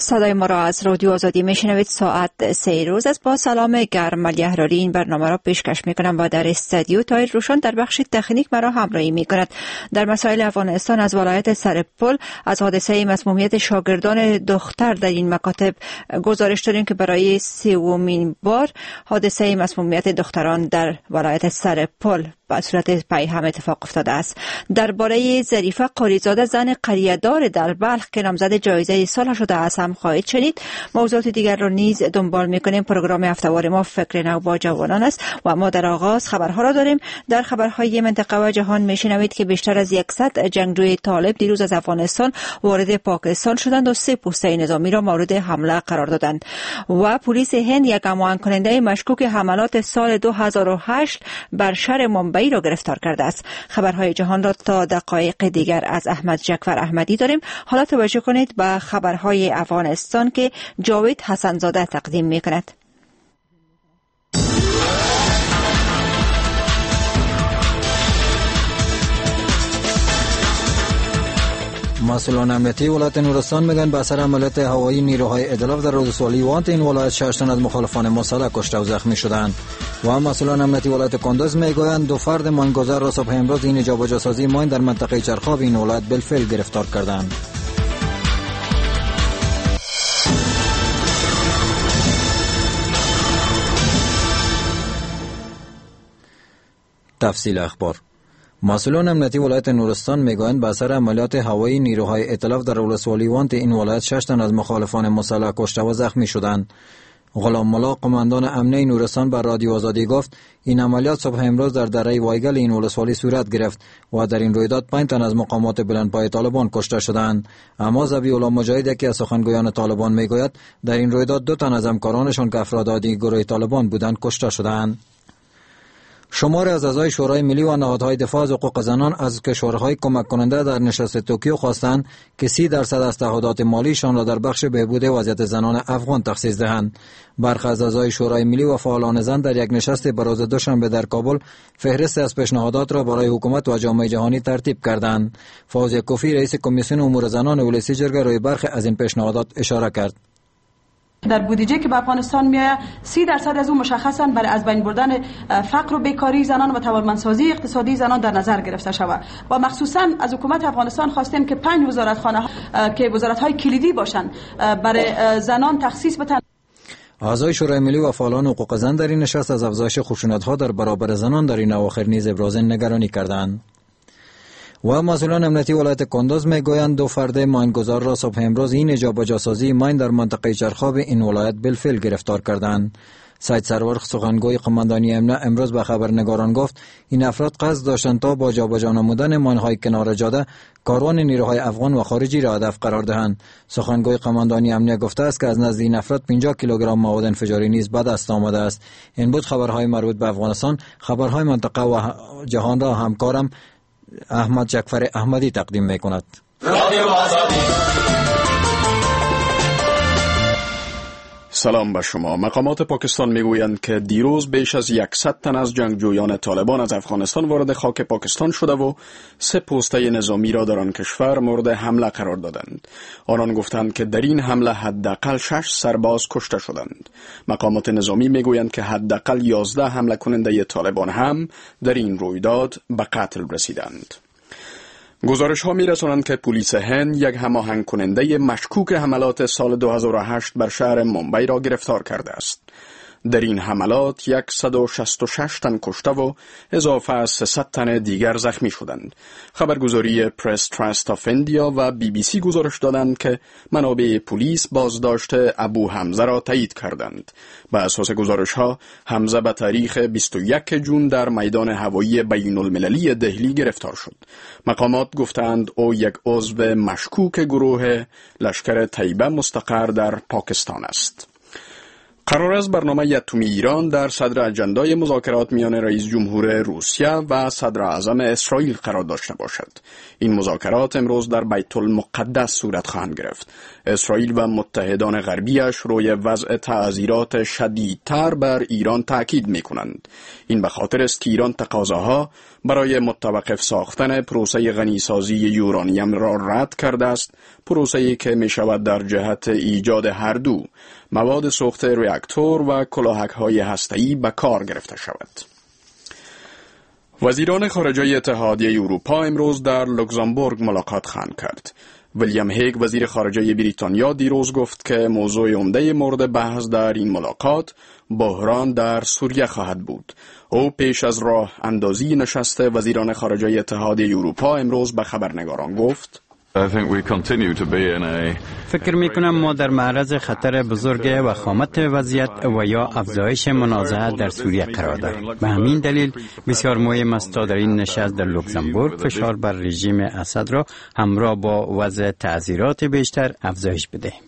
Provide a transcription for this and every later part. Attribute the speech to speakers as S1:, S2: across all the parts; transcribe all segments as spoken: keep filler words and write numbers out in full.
S1: صدای ما را از رادیو آزادی میشنوید. ساعت سه روز است. با سلام گرم علی احراری این برنامه را پیشکش میکنم و در استودیو تایر روشن در بخش تکنیک مرا همراهی میکند. در مسائل افغانستان از ولایت سرپل از حادثه مسمومیت شاگردان دختر در این مکاتب گزارش داریم که برای سومین بار حادثه مسمومیت دختران در ولایت سرپل به صورت پیهم اتفاق افتاده است. درباره ظریفه قاریزاده زن قریه‌دار در بلخ که نامزد جایزه سال شده است هم خواهید شنید. موضوعات دیگر را نیز دنبال میکنیم. پروگرام هفته‌وار ما فکر نو با جوانان است و ما در آغاز خبرها را داریم. در خبرهای منطقه و جهان میشنوید که بیشتر از صد جنگجوی طالب دیروز از افغانستان وارد پاکستان شدند و سه پوسته نظامی را مورد حمله قرار دادند. و پلیس هند یک گمان کننده مشکوک حملات سال دو هزار و هشت بر شهر ممبئی را گرفتار کرده است. خبرهای جهان را تا دقایق دیگر از احمد جعفر احمدی داریم. حالا توجه کنید به خبرهای افغانستان که جاوید حسنزاده تقدیم می‌کند.
S2: مسئولان امنیتی ولایت نورستان میگن به اثر عملیات هوایی نیروهای ائتلاف در ولسوالی وانت این ولایت شش تن از مخالفان مسلح کشته و زخمی شدند. و مسئولان امنیتی ولایت کندز میگویند دو فرد ماینگذار را صبح امروز این جابجا سازی ماین در منطقه چرخاب این ولایت بالفعل گرفتار کردند. تفصیل اخبار. مسئولان امنیتی ولایت نورستان میگویند به اثر عملیات هوایی نیروهای ائتلاف در ولسوالی وانت این ولایت شش تن از مخالفان مسلح کشته و زخمی شدند. غلام ملا قماندان امنیه نورستان بر رادیو آزادی گفت این عملیات صبح امروز در دره وایگل این ولسوالی صورت گرفت و در این رویداد پنج تن از مقامات بلندپای طالبان کشته شدند. اما ذبیح الله مجاهد که از سخنگویان طالبان میگوید در این رویداد دو تن از همکارانشان که افراد عادی گروه طالبان بودند کشته شدند. شماری از اعضای شورای ملی و نهادهای دفاع از حقوق زنان از کشورهای کمک کننده در نشست توکیو خواستند که سی درصد از تعهدات مالیشان را در بخش بهبود وضعیت زنان افغان تخصیص دهند. برخی از اعضای شورای ملی و فعالان زن در یک نشست بروز دوشنبه در کابل فهرست از پیشنهادات را برای حکومت و جامعه جهانی ترتیب کردند. فوزیه کوفی رئیس کمیسیون امور زنان ولسی جرگه روی برخی از این پیشنهادات اشاره کرد.
S3: در بودجه که به افغانستان میآید سی درصد از اون مشخصاً برای از بین بردن فقر و بیکاری زنان و توانمندسازی اقتصادی زنان در نظر گرفته شود و مخصوصاً از حکومت افغانستان خواستیم که پنج وزارتخانه که وزارت‌های کلیدی باشند برای زنان تخصیص بدن.
S2: اعضای شورای ملی و فعالان حقوق زن در این نشست از افزایش خشونت‌ها در برابر زنان در این اواخر نیز ابراز نگرانی کردند. و مسئولان امنیتی ولایت کندز میگویند دو فرد ماینگذار را صبح امروز این جابجا سازی ماین در منطقه چرخاب این ولایت بالفعل گرفتار کردند. سید سرور سخنگوی قماندانی امنیه امروز به خبرنگاران گفت این افراد قصد داشتند تا با جابجا نمودن ماین‌های کنار جاده کاروان نیروهای افغان و خارجی را هدف قرار دهند. سخنگوی قماندانی امنیه گفته است که از نزد این افراد پنجاه کیلوگرم مواد انفجاری نیز به دست آمده است. این بود خبرهای مربوط به افغانستان. خبرهای منطقه و جهان را همکارم احمد جعفر احمدی تقدیم میکند.
S4: سلام به شما. مقامات پاکستان میگویند که دیروز بیش از صد تن از جنگجویان طالبان از افغانستان وارد خاک پاکستان شده و سه پوسته نظامی را در آن کشور مورد حمله قرار دادند. آنان گفتند که در این حمله حداقل شش سرباز کشته شدند. مقامات نظامی میگویند که حداقل یازده حمله کننده طالبان هم در این رویداد به قتل رسیدند. گزارش ها می رسانند که پلیس هند یک هماهنگ کننده مشکوک حملات سال دو هزار و هشت بر شهر ممبئی را گرفتار کرده است. در این حملات صد و شصت و شش تن کشته و اضافه از سیصد تن دیگر زخمی شدند. خبرگزاری پرس تراست آف اندیا و بی بی سی گزارش دادند که منابع پلیس بازداشت ابو حمزه را تایید کردند. به اساس گزارش ها حمزه به تاریخ بیست و یکم ژوئن در میدان هوایی بین المللی دهلی گرفتار شد. مقامات گفتند او یک عضو مشکوک گروه لشکر طیبه مستقر در پاکستان است. قرار است برنامه اتمی ایران در صدر اجندای مذاکرات میان رئیس جمهور روسیه و صدر اعظم اسرائیل قرار داشته باشد. این مذاکرات امروز در بیت المقدس صورت خواهند گرفت. اسرائیل و متحدان غربیش روی وضع تعزیرات شدیدتر بر ایران تاکید می‌کنند. این به خاطر است که ایران تقاضاها برای متوقف ساختن پروسه غنیسازی یورانیم را رد کرده است، پروسه‌ای که می شود در جهت ایجاد هر دو مواد سوخت راکتور و کلاهک‌های هسته‌ای به کار گرفته شود. وزیران خارجه اتحادیه اروپا امروز در لوکزامبورگ ملاقات خواهند کرد. ویلیام هیگ وزیر خارجه بریتانیا دیروز گفت که موضوع عمده مورد بحث در این ملاقات بحران در سوریه خواهد بود. او پیش از راه اندازی نشست وزیران خارجه اتحادیه اروپا امروز به خبرنگاران گفت:
S5: فکر می کنم ما در معرض خطر بزرگ وخامت وضعیت و یا افزایش منازعه در سوریه قرار داریم. به همین دلیل بسیار مهم است تا در این نشست در لوکزامبورگ فشار بر رژیم اسد را همراه با وضع تعزیرات بیشتر افزایش بدهیم.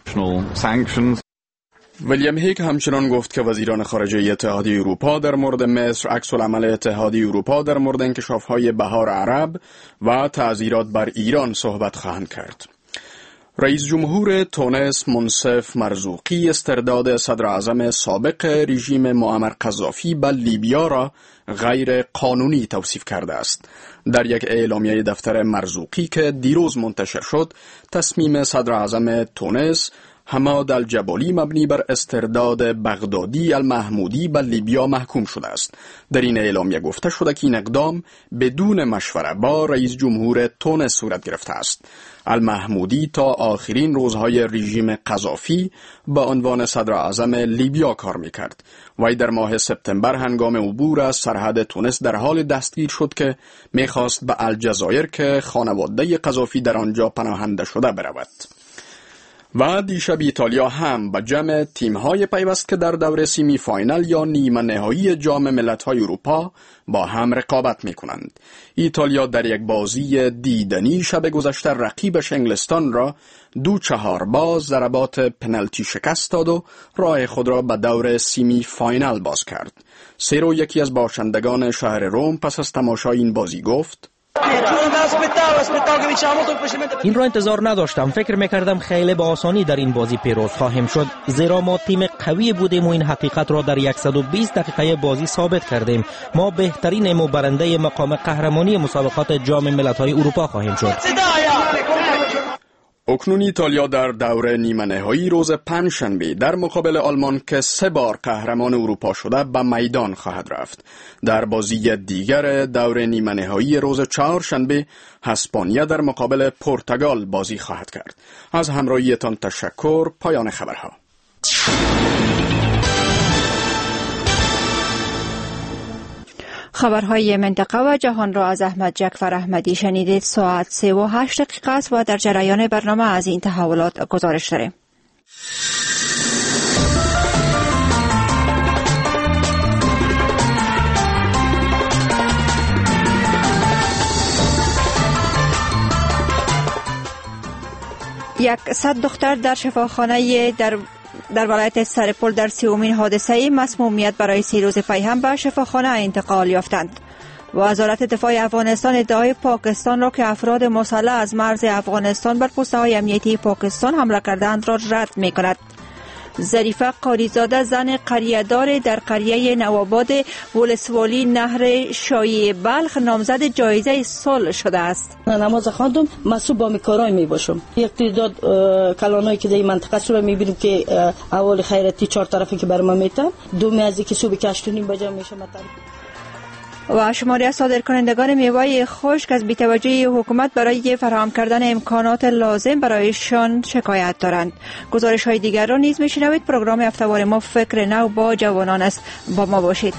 S4: ویلیام هیگ همچنان گفت که وزیران خارجه اتحادیه اروپا در مورد مصر، عکس‌العمل اتحادیه اروپا در مورد انکشاف‌های بهار عرب و تعزیرات بر ایران صحبت خواهند کرد. رئیس جمهور تونس منصف مرزوقی استرداد صدر اعظم سابق رژیم معمر قذافی به لیبیا را غیر قانونی توصیف کرده است. در یک اعلامیه دفتر مرزوقی که دیروز منتشر شد، تصمیم صدر اعظم تونس حماد الجبالی مبنی بر استرداد بغدادی المحمودی به لیبیا محکوم شده است. در این اعلامیه گفته شده که این اقدام بدون مشوره با رئیس جمهور تونس صورت گرفته است. المحمودی تا آخرین روزهای رژیم قذافی با عنوان صدر اعظم لیبیا کار میکرد. وی در ماه سپتامبر هنگام عبور از سرحد تونس در حال دستگیر شد که میخواست به الجزایر که خانواده قذافی در آنجا پناهنده شده برود. و دیشب ایتالیا هم به جمع تیم‌های پیوست که در دور سیمی فاینال یا نیمه نهایی جام ملت‌های اروپا با هم رقابت می‌کنند. ایتالیا در یک بازی دیدنی شب گذشته رقیبش انگلستان را دو چهار باز ضربات پنالتی شکست داد و راه خود را به دور سیمی فاینال باز کرد. سیرو یکی از باشندگان شهر روم پس از تماشای این بازی گفت:
S6: این را انتظار نداشتم. فکر میکردم خیلی با آسانی در این بازی پیروز خواهیم شد، زیرا ما تیم قوی بودیم و این حقیقت را در صد و بیست دقیقه بازی ثابت کردیم. ما بهترین و برنده مقام قهرمانی مسابقات جام ملت‌های اروپا خواهیم شد.
S4: اکنون ایتالیا در دور نیمه نهایی روز پنجشنبه در مقابل آلمان که سه بار قهرمان اروپا شده به میدان خواهد رفت. در بازی دیگر دور نیمه نهایی روز چهارشنبه اسپانیا در مقابل پرتغال بازی خواهد کرد. از همراهیتان تشکر. پایان خبرها.
S1: خبرهای منطقه و جهان را از احمد جعفر احمدی شنیدید. ساعت سه و هشت دقیقه است و در جریان برنامه از این تحولات گزارش داریم. یک صد دختر در شفاخانه در در ولایت سرپل در سیومین حادثه مسمومیت برای سی روز پی هم به شفاخانه انتقال یافتند. وزارت دفاع افغانستان ادعای پاکستان را که افراد مسلح از مرز افغانستان بر پست‌های امنیتی پاکستان حمله کردند را رد می‌کند. ظریفه قاریزاده زن قریه‌دار در قریه نوآباد ولسوالی نهر شایع بلخ نامزد جایزه صلح شده است.
S7: نماز خواندم، مسئول با میکارای می باشم. یک تعداد کلانایی که در این منطقه سو می بینیم که اول خیراتی چهار طرفی که بر ما میتن، دومی از اینکه صبح کشتونیم بجا میشه مطلب.
S1: و شماری از صادرکنندگان میوه خشک از بی‌توجهی حکومت برای فراهم کردن امکانات لازم برایشان شکایت دارند. گزارش های دیگر را نیز میشنوید. پروگرام هفته‌وار ما فکر نو با جوانان است. با ما باشید.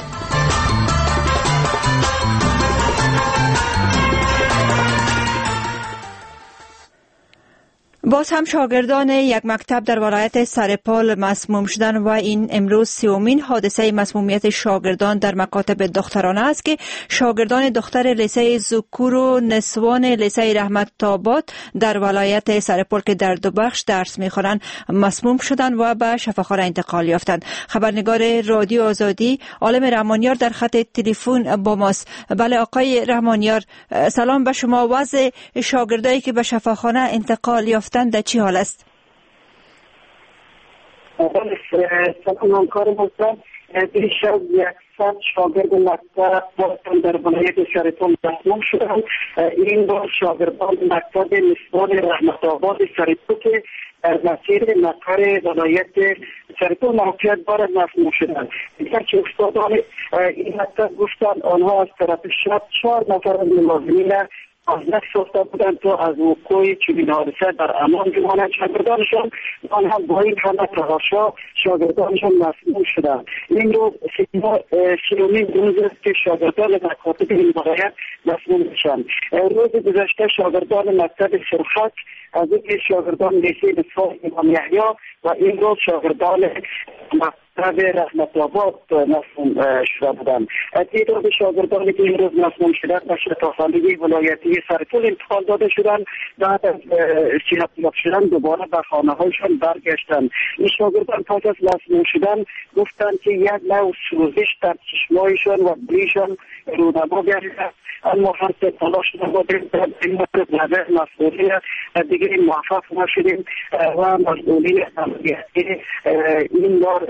S1: باز هم شاگردان یک مکتب در ولایت سرپال مسموم شدن و این امروز سیومین حادثه مسمومیت شاگردان در مکاتب دخترانه است که شاگردان دختر لیسه ذکور و نسوان لیسه رحمت آباد در ولایت سرپال که در دو بخش درس می‌خوانند مسموم شدند و به شفاخانه انتقال یافتند. خبرنگار رادیو آزادی عالم رحمانیار در خط تلفن با ماست. بله آقای رحمانیار، سلام به شما. وضع شاگردایی که به شفاخانه انتقال یافتند در چی حال است؟
S8: سلام همکار محترم، دیشب صد شاگرد مکتب در ولایت سرپل مسموم شدند. این بار شاگردان مکتب نسوان رحمت آباد سرپل که در مسیر مقر ولایت سرپل موقعیت دارد مسموم شدند. دیگر که استادان این مکتب گفتند آنها از طرف شب چهار نفر از ملازمین از نفس ساخته بودند تا از وقوع چنین حادثه در امان بمانند. شاگردانشان آنها با این همه تحاشا شاگردانشان مسموم شدند. این روز سیومین روز است که شاگردان مکاتب این ولایت مسموم میشند. روز گذشته شاگردان مکتب سرخک از این شاگردان لیسه بسیار امام یحیی و این روز شاگردان مکتب رحمت آباد مسموم شده بودند. تعداد شاگردانی که این روز مسموم شدند به شفاخانه ولایتی سرپل انتقال داده شدند. بعد از صحت یاب شدن دوباره به خانه هایشان برگشتند. این شاگردان پس از مسموم شدن گفتند که یک نوع سوزش در چشمایشان و بریشان رونما گردید، اما هر سه تلاش نمودیم در این مورد نظر مسئولی دیگه موفق نشدیم و مسئولی امنیتی این بار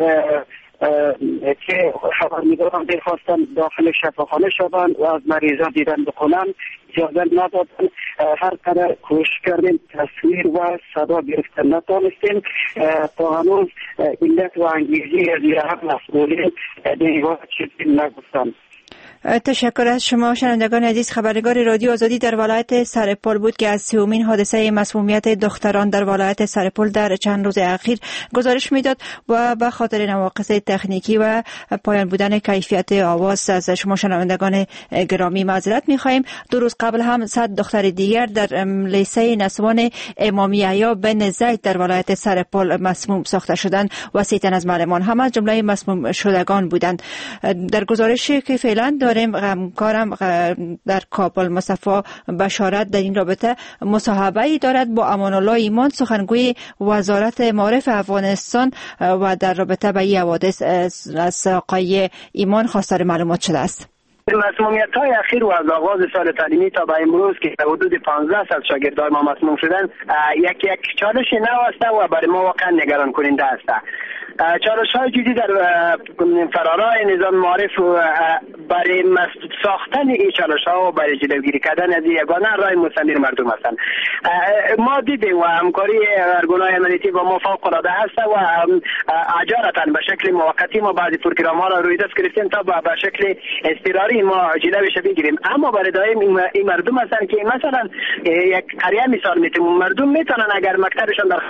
S8: که خبرنگاران درخواستن داخل شفاخانه شدن و از مریضا دیدن بکنن اجازه ندادن. هر قدر کوشش کردیم تصویر و صدا گرفتن نتانستیم. تا هنوز علت و انگیزی از این هم مسئولین دیگه چیزی نگفتن.
S1: تشکر از شما. شنوندگان عزیز، خبرنگار رادیو آزادی در ولایت سرپل بود که از سومین حادثه مسمومیت دختران در ولایت سرپل در چند روز اخیر گزارش میداد و به خاطر نواقص تکنیکی و پایان بودن کیفیت آواز از شما شنوندگان گرامی معذرت میخواهیم. دو روز قبل هم صد دختر دیگر در لیسه نسوان امام یحیی بن زید در ولایت سرپل مسموم ساخته شدند و سی تن از معلمان هم از جمله مسموم شدگان بودند. در گزارشی که فعلا داریم همکارم در کابل مصطفی بشارت در این رابطه مصاحبه‌ای دارد با امان الله ایمان، سخنگوی وزارت معارف افغانستان، و در رابطه با این حوادث از آقای ایمان خواستار معلومات شده است.
S9: مسمومیت های اخیر و از آغاز سال تعلیمی تا به امروز که حدود پانزده صد شاگردان ما مسموم شدن یک یک چالش نو است و برای ما واقعا نگران کننده است. چالش های جدی در فرارای نظام معارف برای ساختن این چالش ها و برای جلوگیری کردن از یگانه راه مستمر مردم هستند. ما دیدیم و همکاری ارگان‌های امنیتی با ما فوق العاده است و اجارتا به شکل موقتی ما بعضی پروگرام ها را روی دست گرفتیم تا به شکل اضطراری ما جلوش بگیریم. اما برای دائم این مردم هستند که مثلا یک قریه مثال میتیم مردم میتونن اگر مکتبشان در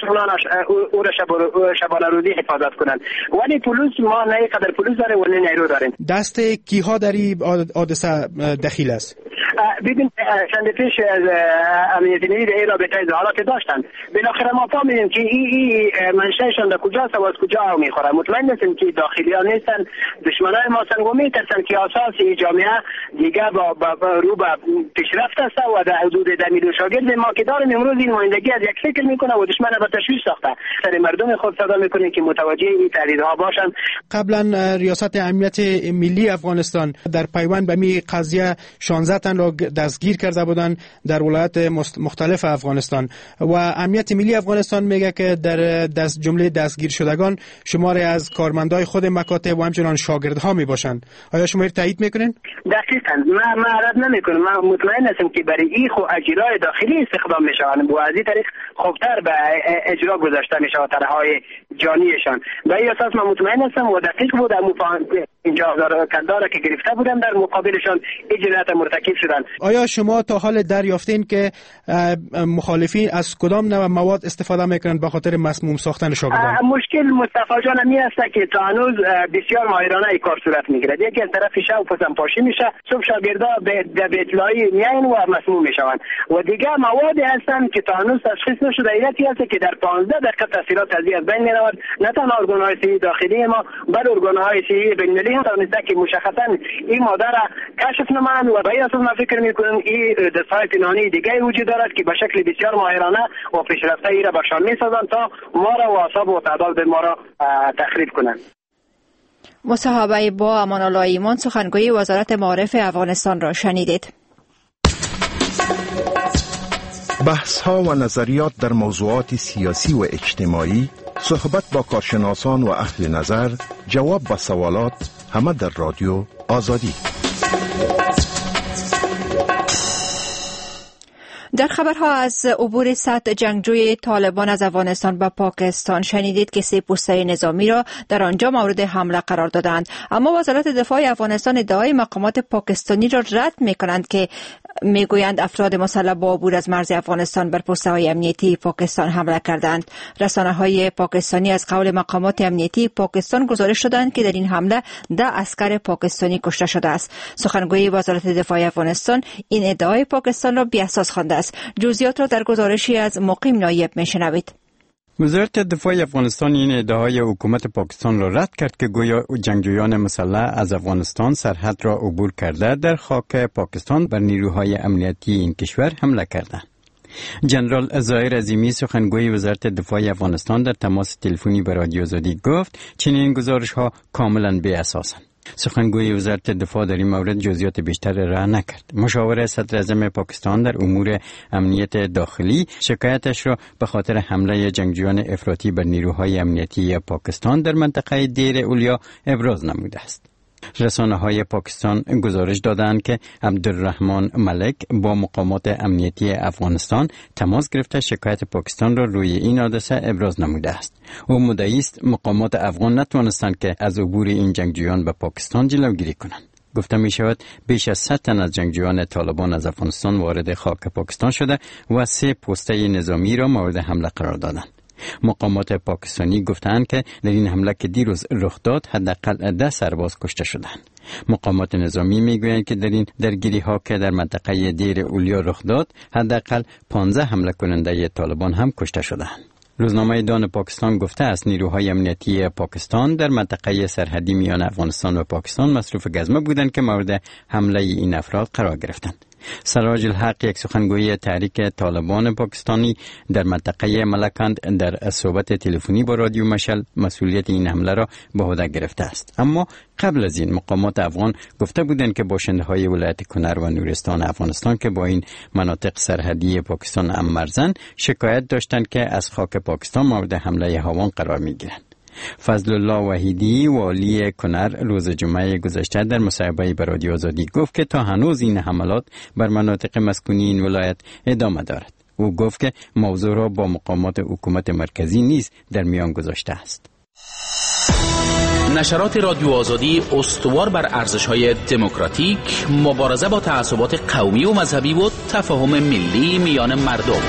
S9: او را شبانه روزی حفاظت کنند، ولی پلیس ما نه قدر پلیس داره و نه نیرو داریم.
S10: دست کیها در این حادثه دخیل است؟
S9: ببین چند پیش از امنیت ملی در این رابطه اظهارات داشتن. بالاخره ما فهمیدیم که این ای منشأشان در کجاست و از کجا میخوره. مطمئن هستیم که داخلیان نیستن، دشمنان ما هستن و میترسن که اساس این جامعه دیگه با, با, با رو به پیشرفت است و در حدود ده میلیون شاگرد ما که داریم امروز این مایندگی از یک فکر میکنه و دشمن به تشویش ساخته. سر مردم خود صدا میکنه که متوجه این تهدیدها باشن.
S10: قبلا ریاست امنیت ملی افغانستان در پیوند به می قضیه شانزده تن را دستگیر کرده بودند در ولایت مختلف افغانستان و امنیت ملی افغانستان میگه که در دست جمله دستگیر شدگان شماری از کارمندای خود مکاتب و همچنان شاگردها می باشند. آیا شما تایید میکنین؟
S9: دقیقاً ما ما رد نمیکنم. ما مطمئن هستم که برای این خو اجرای داخلی استخدام میشوند و از این طریق خوبتر به اجرا گذاشته میشود طرحهای جانیشان. به این اساس من مطمئن هستم و دقیق بود اینجا کنداره که گرفته بودن در مقابلشان اجرات مرتکب شدن.
S10: آیا شما تا حال دریافتین که مخالفین از کدام نوع مواد استفاده میکنن به خاطر مسموم ساختن شاگردان؟
S9: مشکل مصطفی جان می است که تا هنوز بسیار ماهرانه این کار صورت میگیرد. یکی از طرف شب پسم پاشی میشه، صبح شاگردا به اطلاعی میاین و مسموم میشوند و دیگه موادی هستن که تا هنوز تشخیص نشده. علتی است که در پانزده دقیقه تاثیرات از این از بین میرود. نه تنها ارگان‌های صحی داخلی ما بل ارگان‌های صحی بین‌المللی هم توانسته که مشخصا این ماده را کشف نمایند و به این اساس ما فکر میکنیم این دست‌های پنهانی دیگه وجود دارد که به شکل بسیار ماهرانه و پیشرفته ای را بشان میسازند تا ما را و اعصاب و تعداد ما را تخریب کنند.
S1: مصاحبه با امان الله ایمان، سخنگوی وزارت معارف افغانستان را شنیدید.
S11: بحث ها و نظریات در موضوعات سیاسی و اجتماعی، صحبت با کارشناسان و اهل نظر، جواب به سوالات، همه در رادیو آزادی.
S1: در خبرها از عبور صد جنگجوی طالبان از افغانستان به پاکستان شنیدید که سه پوسته نظامی را در آنجا مورد حمله قرار دادند، اما وزارت دفاع افغانستان ادعای مقامات پاکستانی را رد می‌کنند که میگویند افراد مسلح با عبور از مرز افغانستان بر پوسته‌های امنیتی پاکستان حمله کردند. رسانه‌های پاکستانی از قول مقامات امنیتی پاکستان گزارش دادند که در این حمله ده عسکر پاکستانی کشته شده است. سخنگوی وزارت دفاع افغانستان این ادعای پاکستان را بی‌اساس خوانده است. جزئیات را در گزارشی از مقیم نایب میشنوید.
S5: وزارت دفاع افغانستان این ادعای حکومت پاکستان را رد کرد که گویا جنگجویان مسلح از افغانستان سرحد را عبور کرده در خاک پاکستان بر نیروهای امنیتی این کشور حمله کردند. جنرال ظاهر عظیمی سخنگوی وزارت دفاع افغانستان در تماس تلفنی با رادیو آزادی گفت چنین گزارش ها کاملا بی اساسند. سخنگوی وزارت دفاع در این مورد جزئیات بیشتر را نکرد. مشاور صدر اعظم پاکستان در امور امنیت داخلی شکایتش را به خاطر حمله جنگجویان افراطی بر نیروهای امنیتی پاکستان در منطقه دیر اولیا ابراز نموده است. رسانه‌های پاکستان گزارش دادند که عبدالرحمن ملک با مقامات امنیتی افغانستان تماس گرفته شکایت پاکستان را روی این حادثه ابراز نموده است. او مدعی است مقامات افغان نتوانستند که از عبور این جنگجویان به پاکستان جلوگیری کنند. گفته می شود بیش از صد تن از جنگجویان طالبان از افغانستان وارد خاک پاکستان شده و سه پوسته نظامی را مورد حمله قرار دادند. مقامات پاکستانی گفتند که در این حمله که دیروز رخ داد حداقل ده سرباز کشته شدند. مقامات نظامی میگویند که در این درگیری ها که در منطقه دیر اولیا رخ داد حداقل پانزده حمله کننده طالبان هم کشته شدند. روزنامه دان پاکستان گفته است نیروهای امنیتی پاکستان در منطقه سرحدی میان افغانستان و پاکستان مصروف گزمه بودند که مورد حمله این افراد قرار گرفتند. سراج الحق یک سخنگوی تحریک طالبان پاکستانی در منطقه ملکند در صحبت تلفنی با رادیو مشعل مسئولیت این حمله را به عهده گرفته است. اما قبل از این مقامات افغان گفته بودند که باشنده های ولایت کنر و نورستان افغانستان که با این مناطق سرحدی پاکستان هم مرزند شکایت داشتند که از خاک پاکستان مورد حمله هاوان قرار می گیرند. فضل الله وحیدی والی کنر روز جمعه گذشته در مصاحبه با رادیو آزادی گفت که تا هنوز این حملات بر مناطق مسکونی این ولایت ادامه دارد. او گفت که موضوع را با مقامات حکومت مرکزی نیز در میان گذاشته است.
S12: نشرات رادیو آزادی استوار بر ارزش‌های دموکراتیک، مبارزه با تعصبات قومی و مذهبی و تفاهم ملی میان مردم.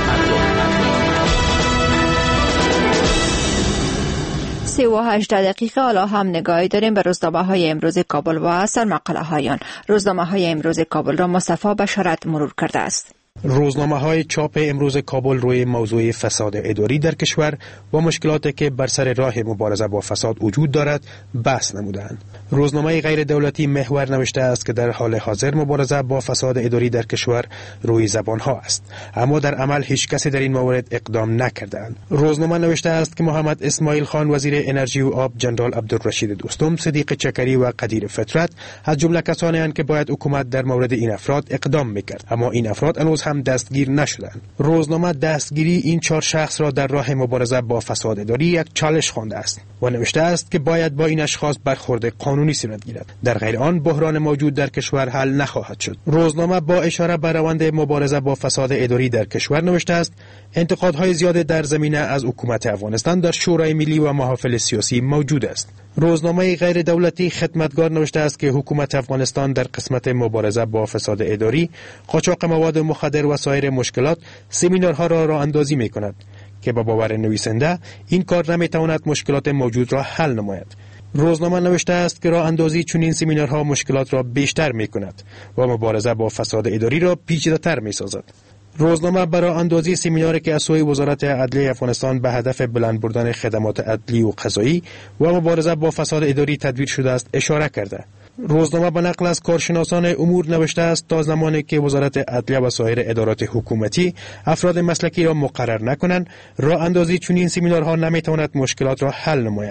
S1: سی و هشت دقیقه حالا هم نگاهی داریم به روزنامه های امروز کابل و سرمقاله هایان. روزنامه های امروز کابل را مصطفی بشارت مرور کرده است.
S10: روزنامه های چاپ امروز کابل روی موضوع فساد اداری در کشور و مشکلاتی که بر سر راه مبارزه با فساد وجود دارد بحث نمودند. روزنامه غیر دولتی محور نوشته است که در حال حاضر مبارزه با فساد اداری در کشور روی زبان ها است، اما در عمل هیچ کسی در این مورد اقدام نکردند. روزنامه نوشته است که محمد اسماعیل خان وزیر انرژی و آب، جنرال عبدالرشید دوستم، صدیق چکری و قدیر فطرت از جمله کسانی اند که باید حکومت در مورد این افراد اقدام میکرد، اما این افراد هنوز هم دستگیر نشدند. روزنامه دستگیری این چهار شخص را در راه مبارزه با فساد اداری یک چالش خوانده است و نوشته است که باید با این اشخاص برخورد قانونی صورت گیرد، در غیر آن بحران موجود در کشور حل نخواهد شد. روزنامه با اشاره به روند مبارزه با فساد اداری در کشور نوشته است انتقادهای زیاد در زمینه از حکومت افغانستان در شورای ملی و محافل سیاسی موجود است. روزنامه غیر دولتی خدمتگار نوشته است که حکومت افغانستان در قسمت مبارزه با فساد اداری، قاچاق مواد مخدر و سایر مشکلات سمینارها را راه اندازی می کند که با باور نویسنده این کار نمی تواند مشکلات موجود را حل نماید. روزنامه نوشته است که راه اندازی چنین سمینارها مشکلات را بیشتر می کند و مبارزه با فساد اداری را پیچیده‌تر می سازد. روزنامه برای اندازی سمیناری که از سوی وزارت عدلیه افغانستان به هدف بلند بردن خدمات عدلی و قضایی و مبارزه با فساد اداری تدویر شده است اشاره کرده. روزنامه به نقل از کارشناسان امور نوشته است تا زمانی که وزارت عدلیه و سایر ادارات حکومتی افراد مسلکی را مقرر نکنند، راه اندازی چنین سمینارها نمیتواند مشکلات را حل نماید.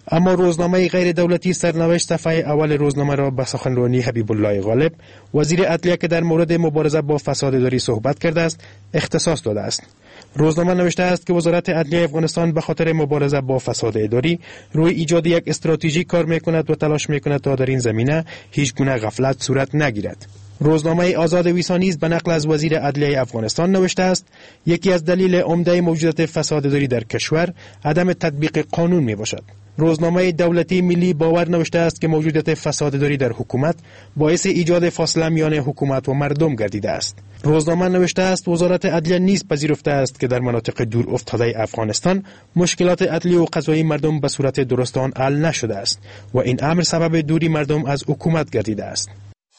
S10: اما روزنامه غیر دولتی سرنوشت صفحه اول روزنامه را به سخنرانی حبیب الله غالب وزیر عدلیه که در مورد مبارزه با فساد اداری صحبت کرده است اختصاص داده است. روزنامه نوشته است که وزارت عدلیه افغانستان به خاطر مبارزه با فساد اداری روی ایجاد یک استراتژی کار میکند و تلاش میکند تا در این زمینه هیچ گونه غفلت صورت نگیرد. روزنامه آزاد ویسا نیز به نقل از وزیر عدلیه افغانستان نوشته است یکی از دلیل عمده موجودیت فساد اداری در کشور عدم تطبیق قانون می باشد. روزنامه دولتی ملی باور نوشته است که موجودیت فساد اداری در حکومت باعث ایجاد فاصله میان حکومت و مردم گردیده است. روزنامه نوشته است وزارت عدلیه نیز پذیرفته است که در مناطق دور افتاده افغانستان مشکلات عدلی و قضایی مردم به صورت درست آن حل نشده است و این امر سبب دوری مردم از حکومت گردیده است.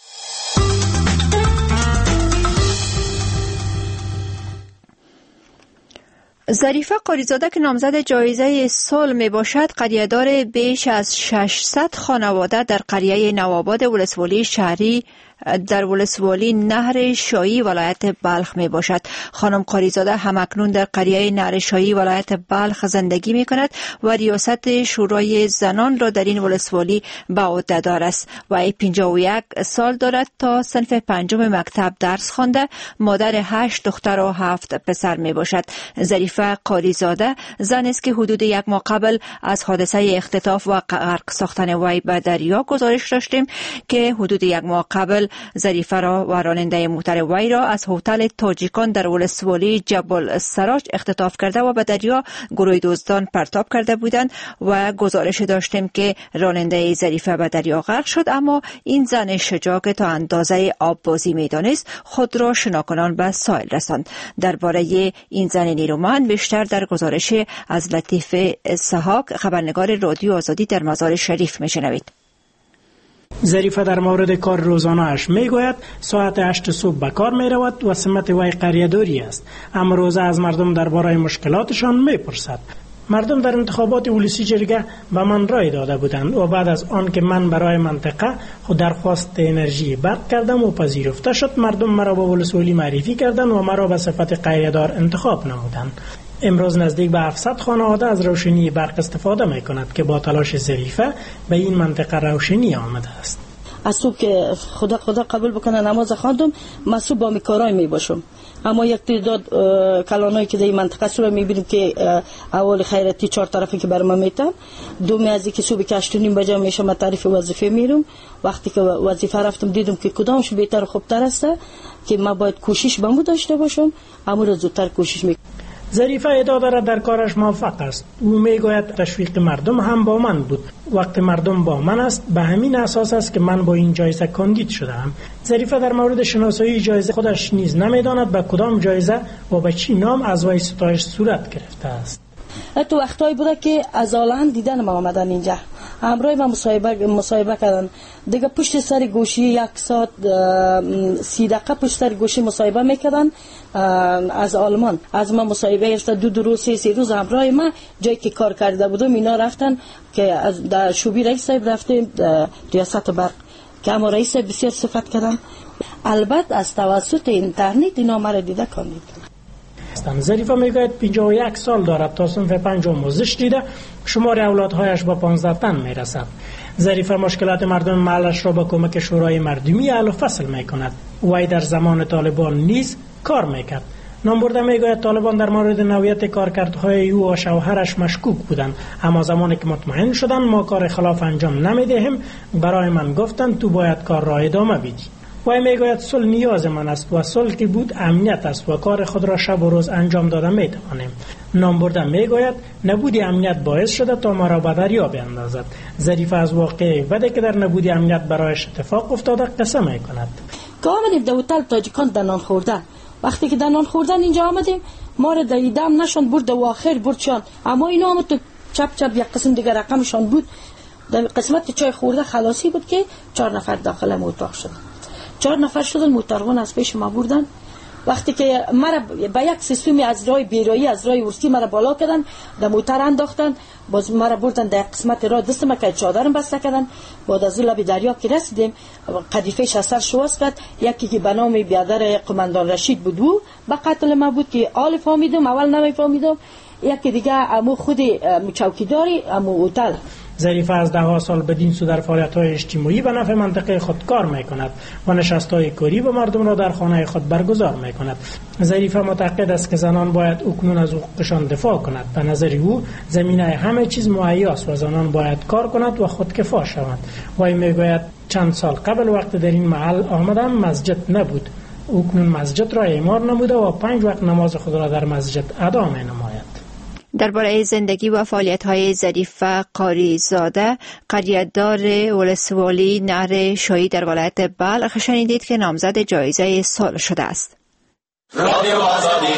S1: ظریفه قاریزاده که نامزد جایزه صلح می باشد قریه‌دار بیش از ششصد خانواده در قریه نوآباد ولسوالی شهری در ولسوالی نهر شایی ولایت بلخ می باشد. خانم قاریزاده همکنون در قریه نهر شایی ولایت بلخ زندگی می کند و ریاست شورای زنان را در این ولسوالی به عهده دارد است و ای پنجاه و یک سال دارد. تا صنف پنجم مکتب درس خوانده، مادر هشت دختر و هفت پسر می باشد. ظریفه قاریزاده زن است که حدود یک ماه قبل از حادثه اختطاف و غرق ساختن وی به دریا گزارش داشتیم که حدود یک ماه قبل ظریفه را و راننده موتر وی را از هتل تاجیکان در ولسوالی جبل سراج اختطاف کرده و به دریا گروه دزدان پرتاب کرده بودند و گزارش داشتیم که راننده ظریفه به دریا غرق شد، اما این زن شجاع که تا اندازه آب بازی میدانست خود را شناکنان به ساحل رساند. درباره این زن نیرومند بیشتر در گزارش از لطیف اسحاق خبرنگار رادیو آزادی در مزار شریف میشنوید.
S13: ظریفه در مورد کار روزانه اش می گوید ساعت هشت صبح به کار می رود و سمت وی قریه‌داری است، اما روزه از مردم درباره مشکلاتشان می پرسد. مردم در انتخابات ولسی جرگه به من رای داده بودند و بعد از آن که من برای منطقه خود درخواست انرژی برق کردم و پذیرفته شد، مردم مرا به ولسوالی معرفی کردند و مرا به صفت قریه‌دار انتخاب نمودند. امروز نزدیک به هفتصد خانواده از روشنی برق استفاده می کند که با تلاش ظریفه به این منطقه روشنی آمده است.
S7: از صبح که خدا خدا قبول بکنه نماز خواندم، من صبح با میکارای می باشم، اما یک تعداد کلانایی که در این منطقه سو می بینیم که اول خیراتی چهار طرفی که بر ما میتن، دومی از اینکه صبح که هشت و نیم بجه میشم تعریف وظیفه میرم. وقتی که وظیفه رفتم دیدم که کدامش بهتر و خوبتر است که ما باید کوشش بمو داشته باشم، اما رو زودتر کوشش میکنم.
S13: ظریفه ادعا دارد در کارش موفق است. او میگوید تشویق مردم هم با من بود. وقتی مردم با من است به همین اساس است که من با این جایزه کاندید شدم. ظریفه در مورد شناسایی جایزه خودش نیز نمیداند به کدام جایزه و به چی نام از وی ستایش صورت گرفته است.
S7: تو وقتایی بوده که از آلان دیدن ما آمدن اینجا، همراه ما مصاحبه مصاحبه کردن دیگه، پشت سر گوشی یک ساعت سی دقیقه پشت سر گوشی مصاحبه میکردن از آلمان. از ما مصاحبه است دو دو روز سه سه روز همراه ما جایی که کار کرده بودم اینا رفتن که از در شوبی رئیس صاحب رفتیم ریاست برق که اما رئیس بسیار صفت کردم. البته از توسط اینترنت اینا مرا دیده کاندید.
S13: ظریفه میگوید پنجاه و یک سال دارد، تا صنف پنجم آموزش دیده، شمار اولادهایش با پانزده تن میرسد. ظریفه مشکلات مردم محلش را با کمک شورای مردمی حل و فصل میکند. وی در زمان طالبان نیز کار میکرد. نامبرده میگوید طالبان در مورد نوعیت کارکردهای او و شوهرش مشکوک بودند، اما زمانی که مطمئن شدند ما کار خلاف انجام نمیدهیم، برای من گفتند تو باید کار را ادامه بدی. وی میگوید صلح نیاز من است و صلح که بود امنیت است و کار خود را شب و روز انجام داده میتوانیم. نامبرده میگوید نبود امنیت باعث شده تا ما را به دریا بیندازد. ظریفه از واقعه بده که در نبود امنیت برایش اتفاق افتاده قصه میکند.
S7: که آمدیم در هتل تاجیکان دنان خوردن، وقتی که دنان خوردن اینجا آمدیم ما را دیدم نشان برد و آخر بردشان، اما اینا آمد تو چپ چپ یک قسم دیگر رقمشان بود. در قسمت چای خورده خلاصی بود که چهار نفر داخل اتاق شد. چهار نفر شدن موترون از پیش ما بردن. وقتی که مرا با یک سیستمی از راه بیرایی از راه ورسی مرا بالا کردن، در موتر انداختن، باز مرا بردن در قسمت راه دستم که چادرم بسته کردن. بعد از لب دریا که رسیدیم قدیفه شسر شواز کرد، یکی که به نام بیادر قماندان رشید بود و به قتل ما بود که آل فهمیدم، اول نمی فهمیدم. یکی دیگه امو خود چوکیداری امو هتل
S13: ظریف از ده ها سال بدین سو در فعالیت‌های اجتماعی به نفع منطقه خود کار می‌کند و نشست‌های کاری با مردم را در خانه خود برگزار می‌کند. ظریف معتقد است که زنان باید اکنون از حقوقشان دفاع کند. به نظر او زمینه همه چیز مهیاست و زنان باید کار کند و خودکفا شوند. وی میگوید چند سال قبل وقت در این محل آمدم مسجد نبود. اکنون مسجد را اعمار نموده و پنج وقت نماز خود را در مسجد ادا می‌نماید.
S1: درباره زندگی و فعالیت‌های ظریف قاری زاده، قریه‌دار ولسوالی نهر شایی در ولایت بلخ شنیدید که نامزد جایزه سال شده است. رادیو آزادی.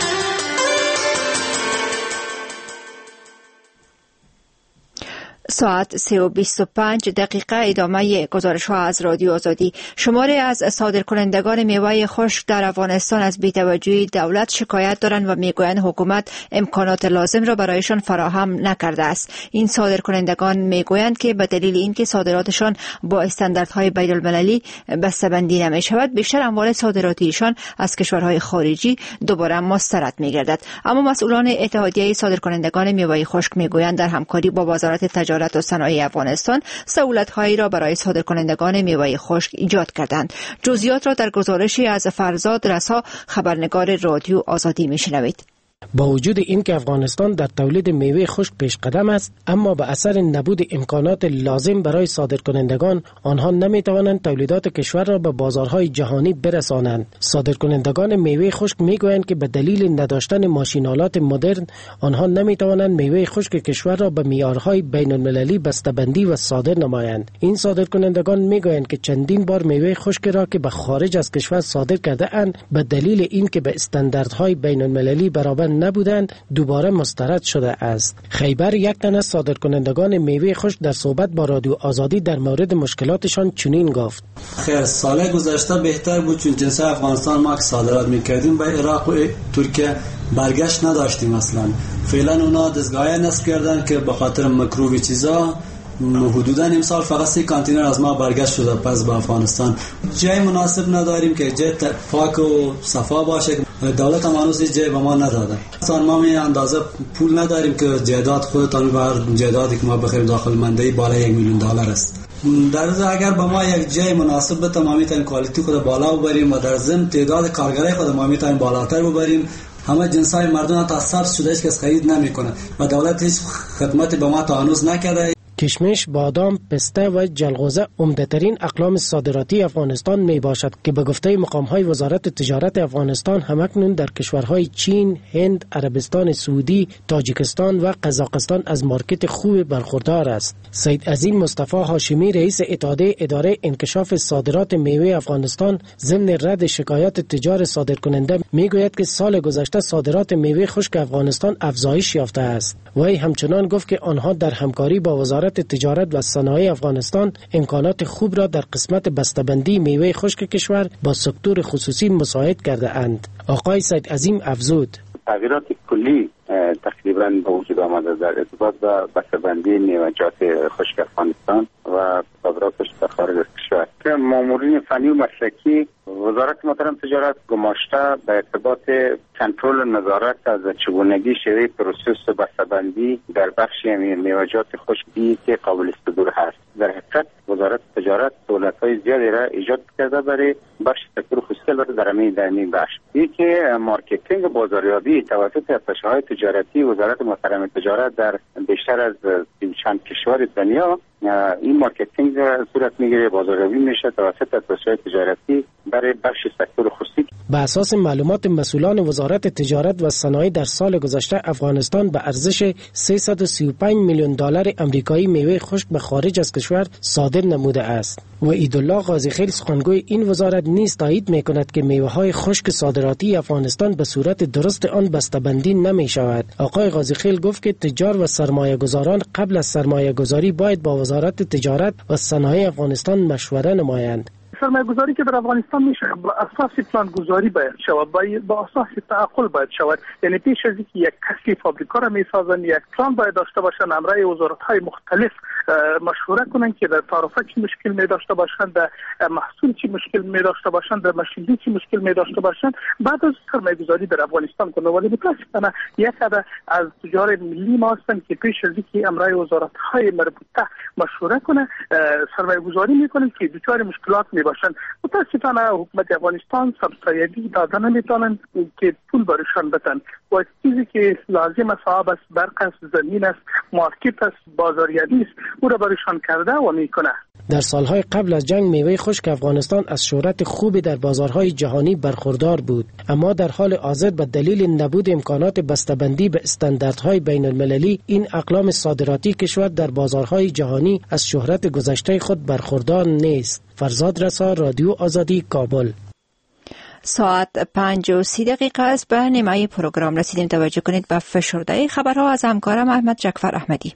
S1: ساعت سه و بیست و پنج دقیقه. ادامه گزارش ها از رادیو آزادی. شماری از صادرکنندگان میوه خشک در افغانستان از بی‌توجهی دولت شکایت دارند و میگویند حکومت امکانات لازم را برایشان فراهم نکرده است. این صادرکنندگان میگویند که به دلیل اینکه صادراتشان با استانداردهای بین المللی بسته‌بندی نمی شود، بیشتر اموال صادراتیشان از کشورهای خارجی دوباره مسترد میگردد. اما مسئولان اتحادیه صادرکنندگان میوه خشک میگویند در همکاری با وزارت تجارت و صنایع افغانستان سهولت‌هایی را برای صادرکنندگان میوه خشک ایجاد کردند. جزئیات را در گزارشی از فرزاد رسا، خبرنگار رادیو آزادی میشنوید.
S14: با وجود اینکه افغانستان در تولید میوه خشک پیش قدم است، اما به اثر نبود امکانات لازم برای صادرکنندگان، آنها نمیتوانند تولیدات کشور را به بازارهای جهانی برسانند. صادرکنندگان میوه خشک میگویند که به دلیل نداشتن ماشین‌آلات مدرن، آنها نمیتوانند میوه خشک کشور را به معیارهای بین المللی بسته‌بندی و صادر نمایند. این صادرکنندگان میگویند که چندین بار میوه خشک را که به خارج از کشور صادر کرده اند، به دلیل اینکه به استانداردهای بین المللی برابر نبودند دوباره مسترد شده است. خیبر، یک تن از صادرکنندگان میوه خشک، در صحبت با رادیو آزادی در مورد مشکلاتشان چنین گفت:
S15: خیر، سال گذشته بهتر بود، چون جنس افغانستان ما که صادرات میکردیم به عراق و ترکیه برگشت نداشتیم. اصلا فعلا اونا دستگاه نصب کردن که به خاطر مکروبی چیزا حدودا امسال فقط سی کانتینر از ما برگشت شده پس به افغانستان. جای مناسب نداریم که جای پاک و صفا باشه. دولت هم هنوز جای به ما نداده. اصلا ما می اندازه پول نداریم که جایداد خودتان بر جایدادی که ما بخریم داخل منده بالا یک میلیون دلار است. در ضمن اگر به ما یک جای مناسب بده ما میتونیم کوالیتی خود بالا ببریم و در ضمن تعداد کارگرای خود ما میتونیم بالاتر ببریم. همه جنسای مردم تا سبز شده است که خرید نمیکنه و دولت هیچ خدمتی به ما تا هنوز نکرده.
S14: کشمش، بادام، پسته و جلغوزه عمده‌ترین اقلام صادراتی افغانستان می باشد که به گفته مقام‌های وزارت تجارت افغانستان همکنون در کشورهای چین، هند، عربستان سعودی، تاجیکستان و قزاقستان از مارکت خوب برخوردار است. سید عظیم مصطفی هاشمی، رئیس اتحادیه اداره انکشاف صادرات میوه افغانستان، ضمن رد شکایات تجار صادرکننده میگوید که سال گذشته صادرات میوه خشک افغانستان افزایش یافته است. وی همچنان گفت که آنها در همکاری با وزارت تجارت و صنایع افغانستان امکانات خوب را در قسمت بسته‌بندی میوه خشک کشور با سکتور خصوصی مساعد کرده اند. آقای سید عظیم افزود:
S16: تغییرات کلی تقریبا به وجود آمده در ارتباط با بسته‌بندی میوه‌جات خشک افغانستان و صادراتش در خارج از کشور که مامورین فنی و مسلکی وزارت محترم تجارت گماشته به ارتباط کنترل و نظارت از چگونگی شیوه پروسس بسته‌بندی در بخش میوه‌جات خشکی که قابل صدور هست. در حقیقت وزارت تجارت سهولت‌های زیادی را ایجاد کرده برای بخش سکتور خصوصی البته در همین در این بخش. یکی مارکتینگ بازاریابی توسط اتشه‌های تجارتی وزارت محترم تجارت در بیشتر از چند کشور دنیا این مارکتینگ صورت میگیره، بازاریابی میشه توسط اتشه‌های تجارتی برای بخش سکتور خصوصی.
S14: به اساس معلومات مسئولان وزارت تجارت و صنایع در سال گذشته افغانستان به ارزش سیصد و سی و پنج میلیون دلار آمریکایی میوه خشک به خارج از کشور صادر نموده است. و ایدالله غازیخیل، سخنگوی این وزارت، نیز تایید میکند که میوه‌های خشک صادراتی افغانستان به صورت درست آن بسته‌بندی نمی شود. آقای غازیخیل گفت که تجار و سرمایه‌گذاران قبل از سرمایه‌گذاری باید با وزارت تجارت و صنایع افغانستان مشوره نمایند.
S17: سرمایه گذاری که در افغانستان میشه با اساس پلان گذاری باید شود، با اساس تعقل باید شود. یعنی پیش از اینکه یک کسی فابریکا را میسازن یک پلان باید داشته باشن، امرای وزارت های مختلف مشوره کنن که در تعرفه چی مشکل می داشته باشند، در محصول چی مشکل می داشته باشند، در مشینری چی مشکل می داشته باشند، بعد از سرمایه گذاری در افغانستان کنند. ولی متاسفانه یک عده از تجار ملی ما هستند که پیش از اینکه امرای وزارت های مربوطه مشوره کنه سرمایه گذاری میکنند که دچار مشکلات می باشند. متاسفانه حکومت افغانستان سبسایدی داده نمیتونند که پول برشان بدن و چیزی که لازم است آب است، برق است، زمین است، مارکت است، بازاریابی است، او را برشان کرده و میکنه.
S14: در سالهای قبل از جنگ میوه خشک افغانستان از شهرت خوبی در بازارهای جهانی برخوردار بود، اما در حال حاضر به دلیل نبود امکانات بسته‌بندی به استانداردهای بین المللی این اقلام صادراتی کشور در بازارهای جهانی از شهرت گذشته خود برخوردار نیست. فرزاد رسا، رادیو آزادی، کابل.
S1: ساعت پنج و سی دقیقه است. به نیمه پروگرام رسیدیم. توجه کنید به فشرده خبرها از همکارم احمد جعفر احمدی.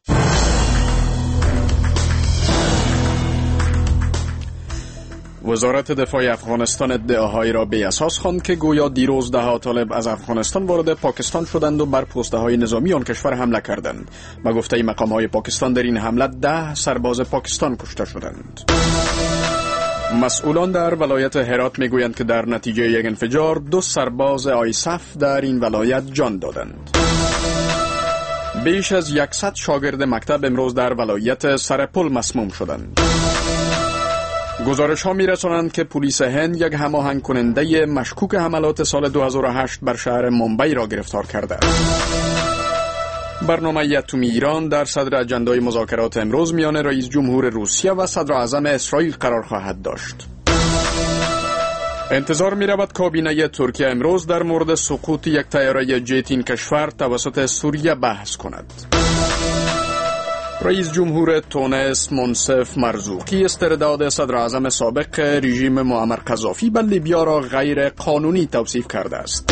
S4: وزارت دفاع افغانستان ادعاهایی را بی اساس خواند که گویا دیروز ده ها طالب از افغانستان وارد پاکستان شدند و بر پوسته های نظامی آن کشور حمله کردند. به گفته مقام های پاکستان در این حمله ده سرباز پاکستان کشته شدند. مسئولان در ولایت هرات میگویند که در نتیجه یک انفجار دو سرباز آیسف در این ولایت جان دادند. بیش از صد شاگرد مکتب امروز در ولایت سرپل مسموم شدند. گزارش ها می رسانند که پلیس هند یک هماهنگ کننده مشکوک حملات سال دو هزار و هشت بر شهر ممبئی را گرفتار کرده است. برنامه اتمی ایران در صدر اجندای مذاکرات امروز میان رئیس جمهور روسیه و صدر اعظم اسرائیل قرار خواهد داشت. انتظار می رود کابینه ترکیه امروز در مورد سقوط یک طیاره جت این کشور توسط سوریه بحث کند. رئیس جمهور تونس منصف مرزوقی استرداد صدر اعظم سابق رژیم معمر قذافی به لیبیا را غیر قانونی توصیف کرده است.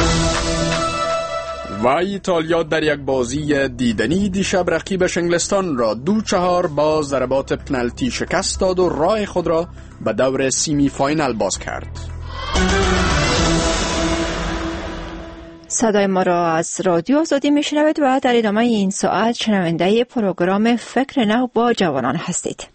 S4: و ایتالیا در یک بازی دیدنی دیشب رقیبش انگلستان را دو چهار با ضربات پنالتی شکست داد و راه خود را به دور سیمی فاینال باز کرد.
S1: صدای ما را از رادیو آزادی میشنوید و در ادامه این ساعت شنونده پروگرام فکر نو با جوانان هستید.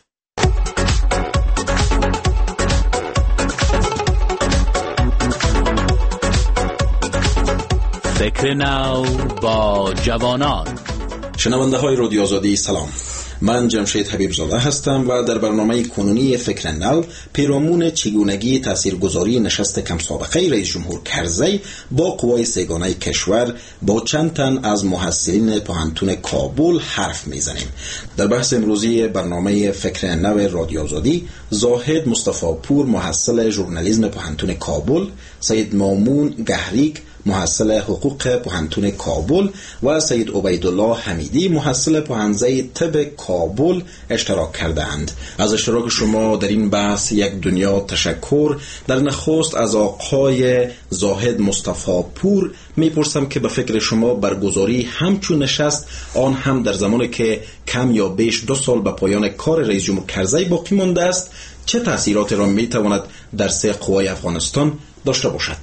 S12: فکر نو با جوانان.
S18: شنونده های رادیو آزادی سلام، من جمشید حبیب زاده هستم و در برنامه کنونی فکر نو پیرامون چگونگی تاثیرگذاری نشست کم سابقه رئیس جمهور کرزی با قوای سگانه کشور با چند تن از محصلین پوهنتون کابل حرف میزنیم. در بحث امروزی برنامه فکر نو رادیو آزادی زاهد مصطفی پور محصل ژورنالیسم پوهنتون کابل، سید مامون گهریک محصل حقوق پوهنتون کابل و سید عبیدالله حمیدی محصل پوهنځی طب کابل اشتراک کردند. از اشتراک شما در این بحث یک دنیا تشکر. در نخست از آقای زاهد مصطفی پور میپرسم که به فکر شما برگزاری همچون نشست، آن هم در زمانی که کم یا بیش دو سال به پایان کار رئیس جمهور کرزی باقی مانده است، چه تأثیراتی را میتواند در سه قوای افغانستان داشته باشد؟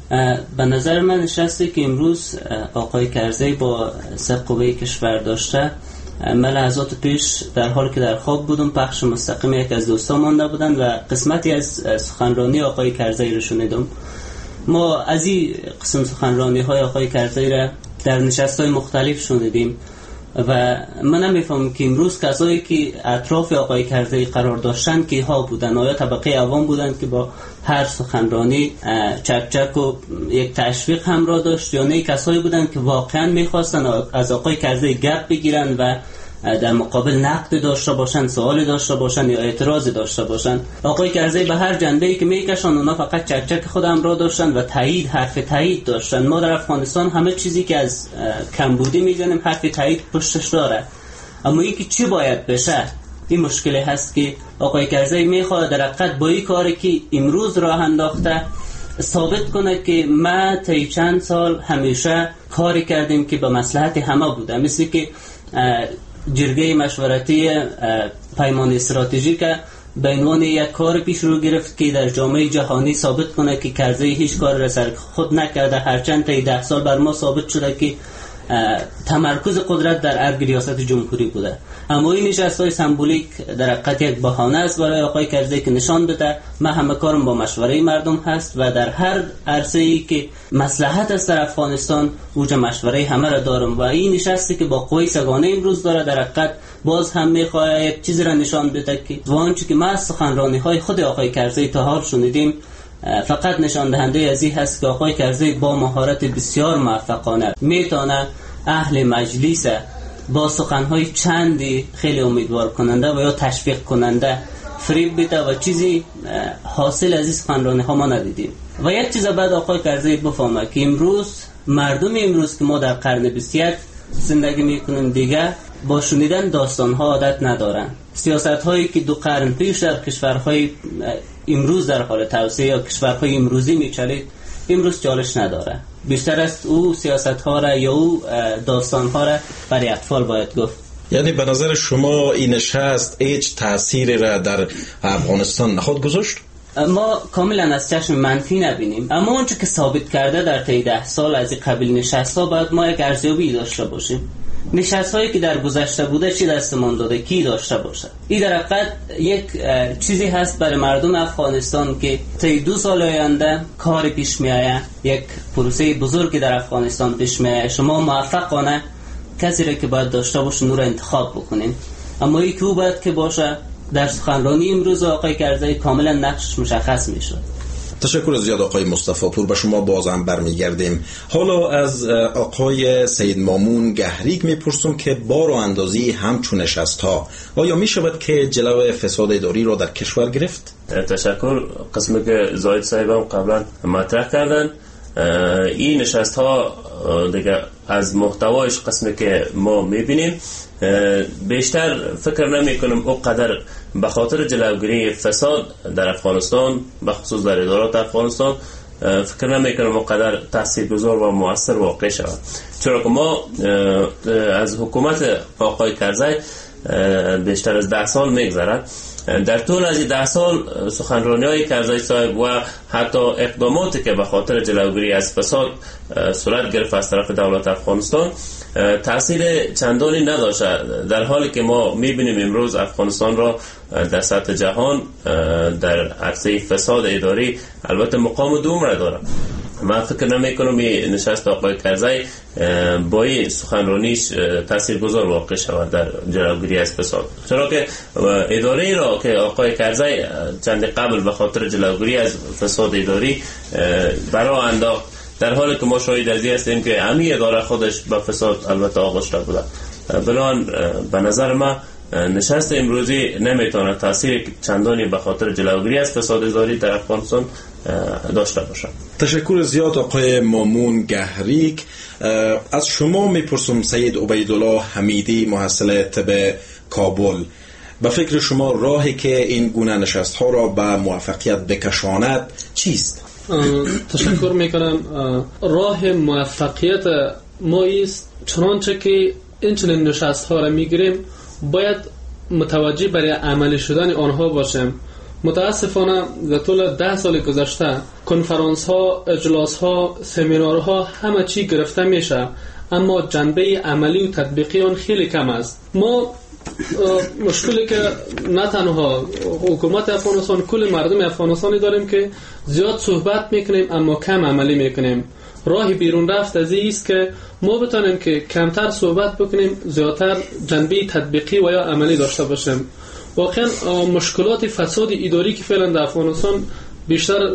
S19: به نظر من نشستی که امروز آقای کرزی با سه قوه کشور داشته، من لحظات پیش در حالی که در خواب بودم پخش مستقیم یک از دوستان مانده بودن و قسمتی از سخنرانی آقای کرزی رو شنیدم. ما از این قسم سخنرانی های آقای کرزی را در نشست های مختلف شنیدیم و من نمیفهمم که امروز کسایی که اطراف آقای کرزی قرار داشتن که ها بودن، آیا طبقه عوام بودن که با هر سخنرانی چک چک و یک تشویق همراه داشت، یا نه کسایی بودن که واقعا میخواستن از آقای کرزی گپ بگیرن و در مقابل نقد داشته باشن، سوال داشته باشن یا اعتراض داشته باشن. آقای کرزی به هر جنبه‌ای که میکشن اونا فقط چک چک خود همراه داشتن و تایید، حرف تایید داشتن. ما در افغانستان همه چیزی که از کمبودی میزنیم حرف تایید پشتش داره، اما اینکه چی باید بشه این مشکلی هست که آقای کرزی میخواد در حقیقت با این کاری که امروز راه انداخته ثابت کنه که ما طی چند سال همیشه کاری کردیم که به مصلحت همه بوده، مثل که جرگه مشورتی پیمان استراتژیک به عنوان یک کار پیش رو گرفت که در جامعه جهانی ثابت کنه که کرزی هیچ کار را سر خود نکرده، هرچند تا ده سال بر ما ثابت شده که تمرکز قدرت در ارگ ریاست جمهوری بوده. اما این نشست‌های سمبولیک در حقیقت یک بهانه است برای آقای کرزی که نشان بده من همه کارم با مشوره مردم هست و در هر عرصه‌ای که مصلحت است در افغانستان اوج مشوره همه را دارم. و این نشستی که با قوی سگانه امروز داره در حقیقت باز هم می‌خواد یک چیز را نشان بده که وانچه که ما از سخنرانی‌های خود آقای کرزی تا حال شنیدیم فقط نشان دهنده از این هست که آقای کرزی با مهارت بسیار موفقانه میتونه اهل مجلس با سخنهای چندی خیلی امیدوار کننده و یا تشویق کننده فریب بده و چیزی حاصل از این سخنرانی ها ما ندیدیم. و یک چیز بعد آقای کرزی بفهمه که امروز مردم امروز که ما در قرن بیست و یک زندگی میکنن دیگه با شنیدن داستان ها عادت ندارن. سیاست هایی که دو قرن پیش در کشورهای امروز در حال توسعه یا کشورهای امروزی میچلید امروز چالش نداره. بیشتر است او سیاست ها را یا او داستان ها را برای اطفال باید گفت.
S18: یعنی به نظر شما این نشست هیچ تأثیری را در افغانستان نخواهد گذاشت؟
S19: ما کاملا از چشم منفی نبینیم، اما اونچه که ثابت کرده در طی ده سال از این قبیل نشست ها باید ما یک ارزیابی داشته باشیم. نشست هایی که در گذشته بوده چی دستمان داده کی داشته باشه. این در حقیقت یک چیزی هست برای مردم افغانستان که طی دو سال آینده کار پیش می آید، یک پروسه بزرگی در افغانستان پیش می آید. شما موفقانه کسی را که باید داشته باشه نور انتخاب بکنین، اما این که او باید که باشه در سخنرانی امروز آقای کرزی کاملا نقشش مشخص می شد.
S18: تشکر زیاد آقای مصطفی پور. به شما باز هم برمیگردیم. حالا از آقای سید مامون گهریک میپرسم که بار و اندازی همچون نشست ها آیا می شود که جلو فساد اداری را در کشور گرفت؟
S20: تشکر. قسمی که زاید صاحب هم قبلا مطرح کردن، این نشست ها دیگه از محتوایش قسمی که ما میبینیم بیشتر فکر نمی کنم او قدر به خاطر جلوگیری فساد در افغانستان به خصوص در ادارات افغانستان فکر نمی کنم او قدر تاثیرگذار و مؤثر واقع شود، چرا که ما از حکومت آقای کرزی بیشتر از ده سال میگذرد. در طول از ده سال سخنرانی های کرزی صاحب و حتی اقداماتی که به خاطر جلوگیری از فساد صورت گرفت از طرف دولت افغانستان تأثیر چندانی نداشته، در حالی که ما میبینیم امروز افغانستان را در سطح جهان در عرصه فساد اداری البته مقام دوم را داره. من فکر نمی کنم این نشست آقای کرزی با این سخنرانیش تاثیرگذار واقع شود در جلوگیری از فساد، چرا که اداره را که آقای کرزی چند قبل به خاطر جلوگیری از فساد اداری برای انداخت، در حالی که ما شاهد از این هستیم که همین اداره خودش به فساد البته آغشته بوده. بنابراین به نظر ما نشست امروزی نمیتونه تاثیر چندانی به خاطر جلوگیری از فساد اداری در افغانستان داشته باشه.
S18: تشکر زیاد آقای مامون گهریک. از شما میپرسم سید عبیدالله حمیدی محصل طب کابل، به فکر شما راهی که این گونه نشست ها را به موفقیت بکشاند چیست؟
S21: تشکر میکنم. راه موفقیت ما است چنانچه که این چنین نشست ها را میگیریم باید متوجه برای عملی شدن آنها باشیم. متاسفانه در طول ده سال گذشته کنفرانس ها، اجلاس ها، سمینار ها همه چی گرفته میشه، اما جنبه عملی و تطبیقی آن خیلی کم است. ما مشکلی که نه تنها حکومت افغانستان، کل مردم افغانستانی داریم که زیاد صحبت میکنیم اما کم عملی میکنیم. راه بیرون رفت از این است که ما بتونیم که کمتر صحبت بکنیم، زیادتر جنبه تطبیقی و یا عملی داشته باشیم. واقعا مشکلات فساد اداری که فعلا در افغانستان بیشتر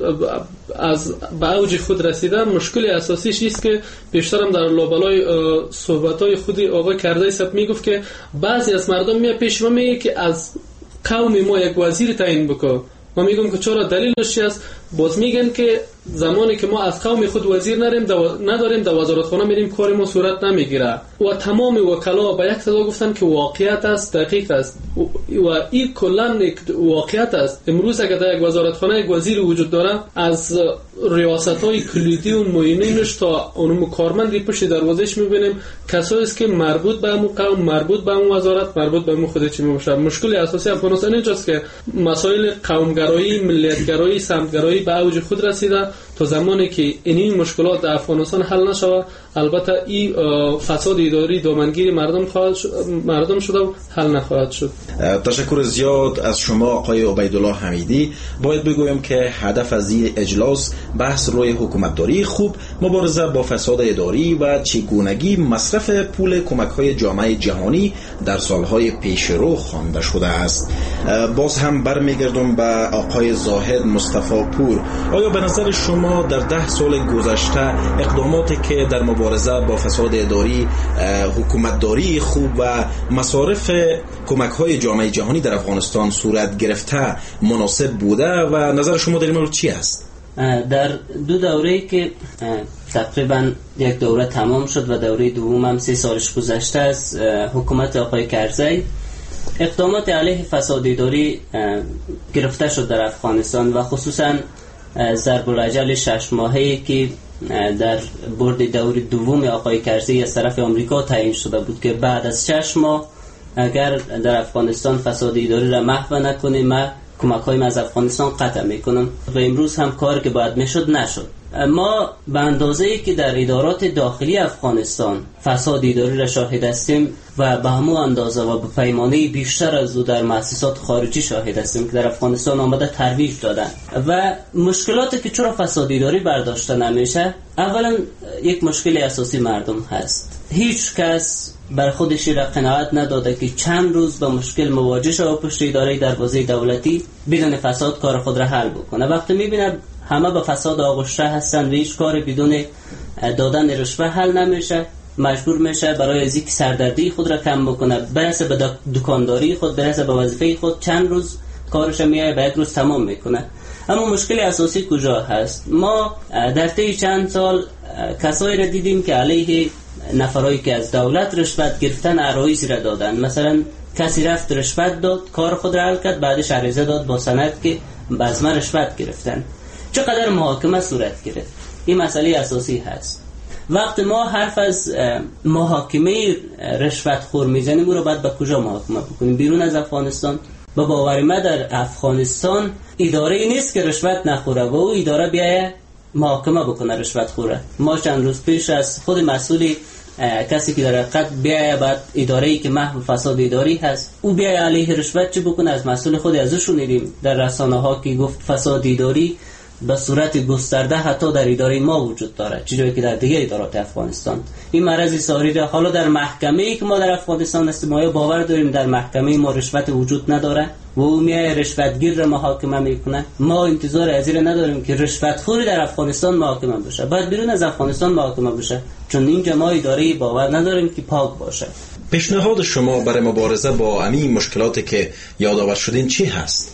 S21: از به اوج خود رسیده، مشکل اساسیش است که بیشترم در لابلای صحبت‌های خود آقای کرزی صاحب میگفت که بعضی از مردم میاد پیش ما میگه که از قوم ما یک وزیر تعیین بکن. ما میگم که چرا، دلیلش چی است؟ باز میگن که زمانی که ما از قوم خود وزیر نریم دو... نداریم در وزارتخانه میریم کار ما صورت نمیگیره. و تمام وکلا به یک صدا گفتن که واقعیت است، دقیق است و این کلا واقعیت است. امروز اگر در یک وزارتخانه یک وزیر وجود داره، از ریاست‌های کلیدی و معینینش تا اون کارمندی پشت دروازه‌اش میبینیم کسایی است که مربوط به اون قوم، مربوط به اون وزارت، مربوط به اون خود چی میباشه. مشکل اساسی افغانستان اینجاست که مسائل قومگرایی، ملیتگرایی، سمتگرایی به اوج خود رسیده، تا زمانی که این مشکلات در افغانستان حل نشود البته این فساد اداری دامنگیری مردم خواهد مردم شده و حل نخواهد شد.
S18: تشکر زیاد از شما آقای عبیدالله حمیدی. باید بگویم که هدف از این اجلاس بحث روی حکومتداری خوب، مبارزه با فساد اداری و چگونگی مصرف پول کمک‌های جامعه جهانی در سالهای پیش رو خوانده شده است. باز هم برمیگردم به آقای زاهد مصطفی پور. آیا به نظر شما در ده سال گذشته اقداماتی که در مبارزه با فساد اداری، حکومتداری خوب و مصارف کمک‌های جامعه جهانی در افغانستان صورت گرفته مناسب بوده و نظر شما در این مورد چی است؟
S19: در دو دوره‌ای که تقریبا یک دوره تمام شد و دوره دوم هم سه سالش گذشته از حکومت آقای کرزی، اقدامات علیه فساد اداری گرفته شد در افغانستان و خصوصا ضرب الاجل شش ماهه‌ای که در برد دور دوم آقای کرزی از طرف آمریکا تعیین شده بود که بعد از شش ماه اگر در افغانستان فساد اداری را محو نکنیم ما کمک‌های از افغانستان قطع میکنم و امروز هم کار که باید میشد نشد. ما به اندازه‌ای که در ادارات داخلی افغانستان فساد اداری را شاهد هستیم و به همون اندازه و به پیمانه بیشتر از او در مؤسسات خارجی شاهد هستیم که در افغانستان آمده ترویج دادن و مشکلاتی که چرا فساد اداری برداشته نمیشه، اولا یک مشکل اساسی مردم هست. هیچ کس بر خودش را قناعت نداده که چند روز با مشکل مواجه شود و پشت اداره دروازه دولتی بدون فساد کار خود را حل بکنه. وقتی میبینه همه به فساد آغشته هستن و هیچ کار بدون دادن رشوه حل نمیشه، مجبور میشه برای از اینکه سردردی خود را کم بکنه برسه به دکانداری خود، برسه به وظیفه خود، چند روز کارش میایه به یک روز تمام میکنه. اما مشکل اساسی کجا هست؟ ما در طی چند سال کسایی را دیدیم که علیه نفرایی که از دولت رشوت گرفتن عرایضی را دادن. مثلا کسی رفت رشوت داد، کار خود را حل کرد، بعدش عریضه داد با سند که از من رشوت گرفتن. چقدر محاکمه صورت گرفت؟ این مسئله اساسی هست. وقتی ما حرف از محاکمه رشوت خور میزنیم او رو باید به کجا محاکمه بکنیم؟ بیرون از افغانستان؟ با باور ما در افغانستان اداره ای نیست که رشوت نخوره و او اداره بیایه محاکمه بکنه رشوت خوره. ما چند روز پیش از خود مسئولی کسی که در حقیقت بیایه بعد اداره‌ای که محو فساد اداری هست او بیایه علیه رشوت چه بکنه، از مسئول خود ازش شنیدیم در رسانه ها که گفت فساد اداری به صورت گسترده حتی در اداره ما وجود داره، چیزی که در دیگه ادارات افغانستان. این مرض ساری را حالا در محکمه‌ای که ما در افغانستان هستیم ما باور داریم در محکمه ما رشوت وجود نداره و او میای رشوتگیر را محاکمه میکنه. ما انتظار از این نداریم که رشوتخوری در افغانستان محاکمه بشه، باید بیرون از افغانستان محاکمه بشه، چون اینجا ما اداره باور نداریم که پاک باشه.
S18: پیشنهاد شما برای مبارزه با همین مشکلاتی که یادآور شدین چی هست؟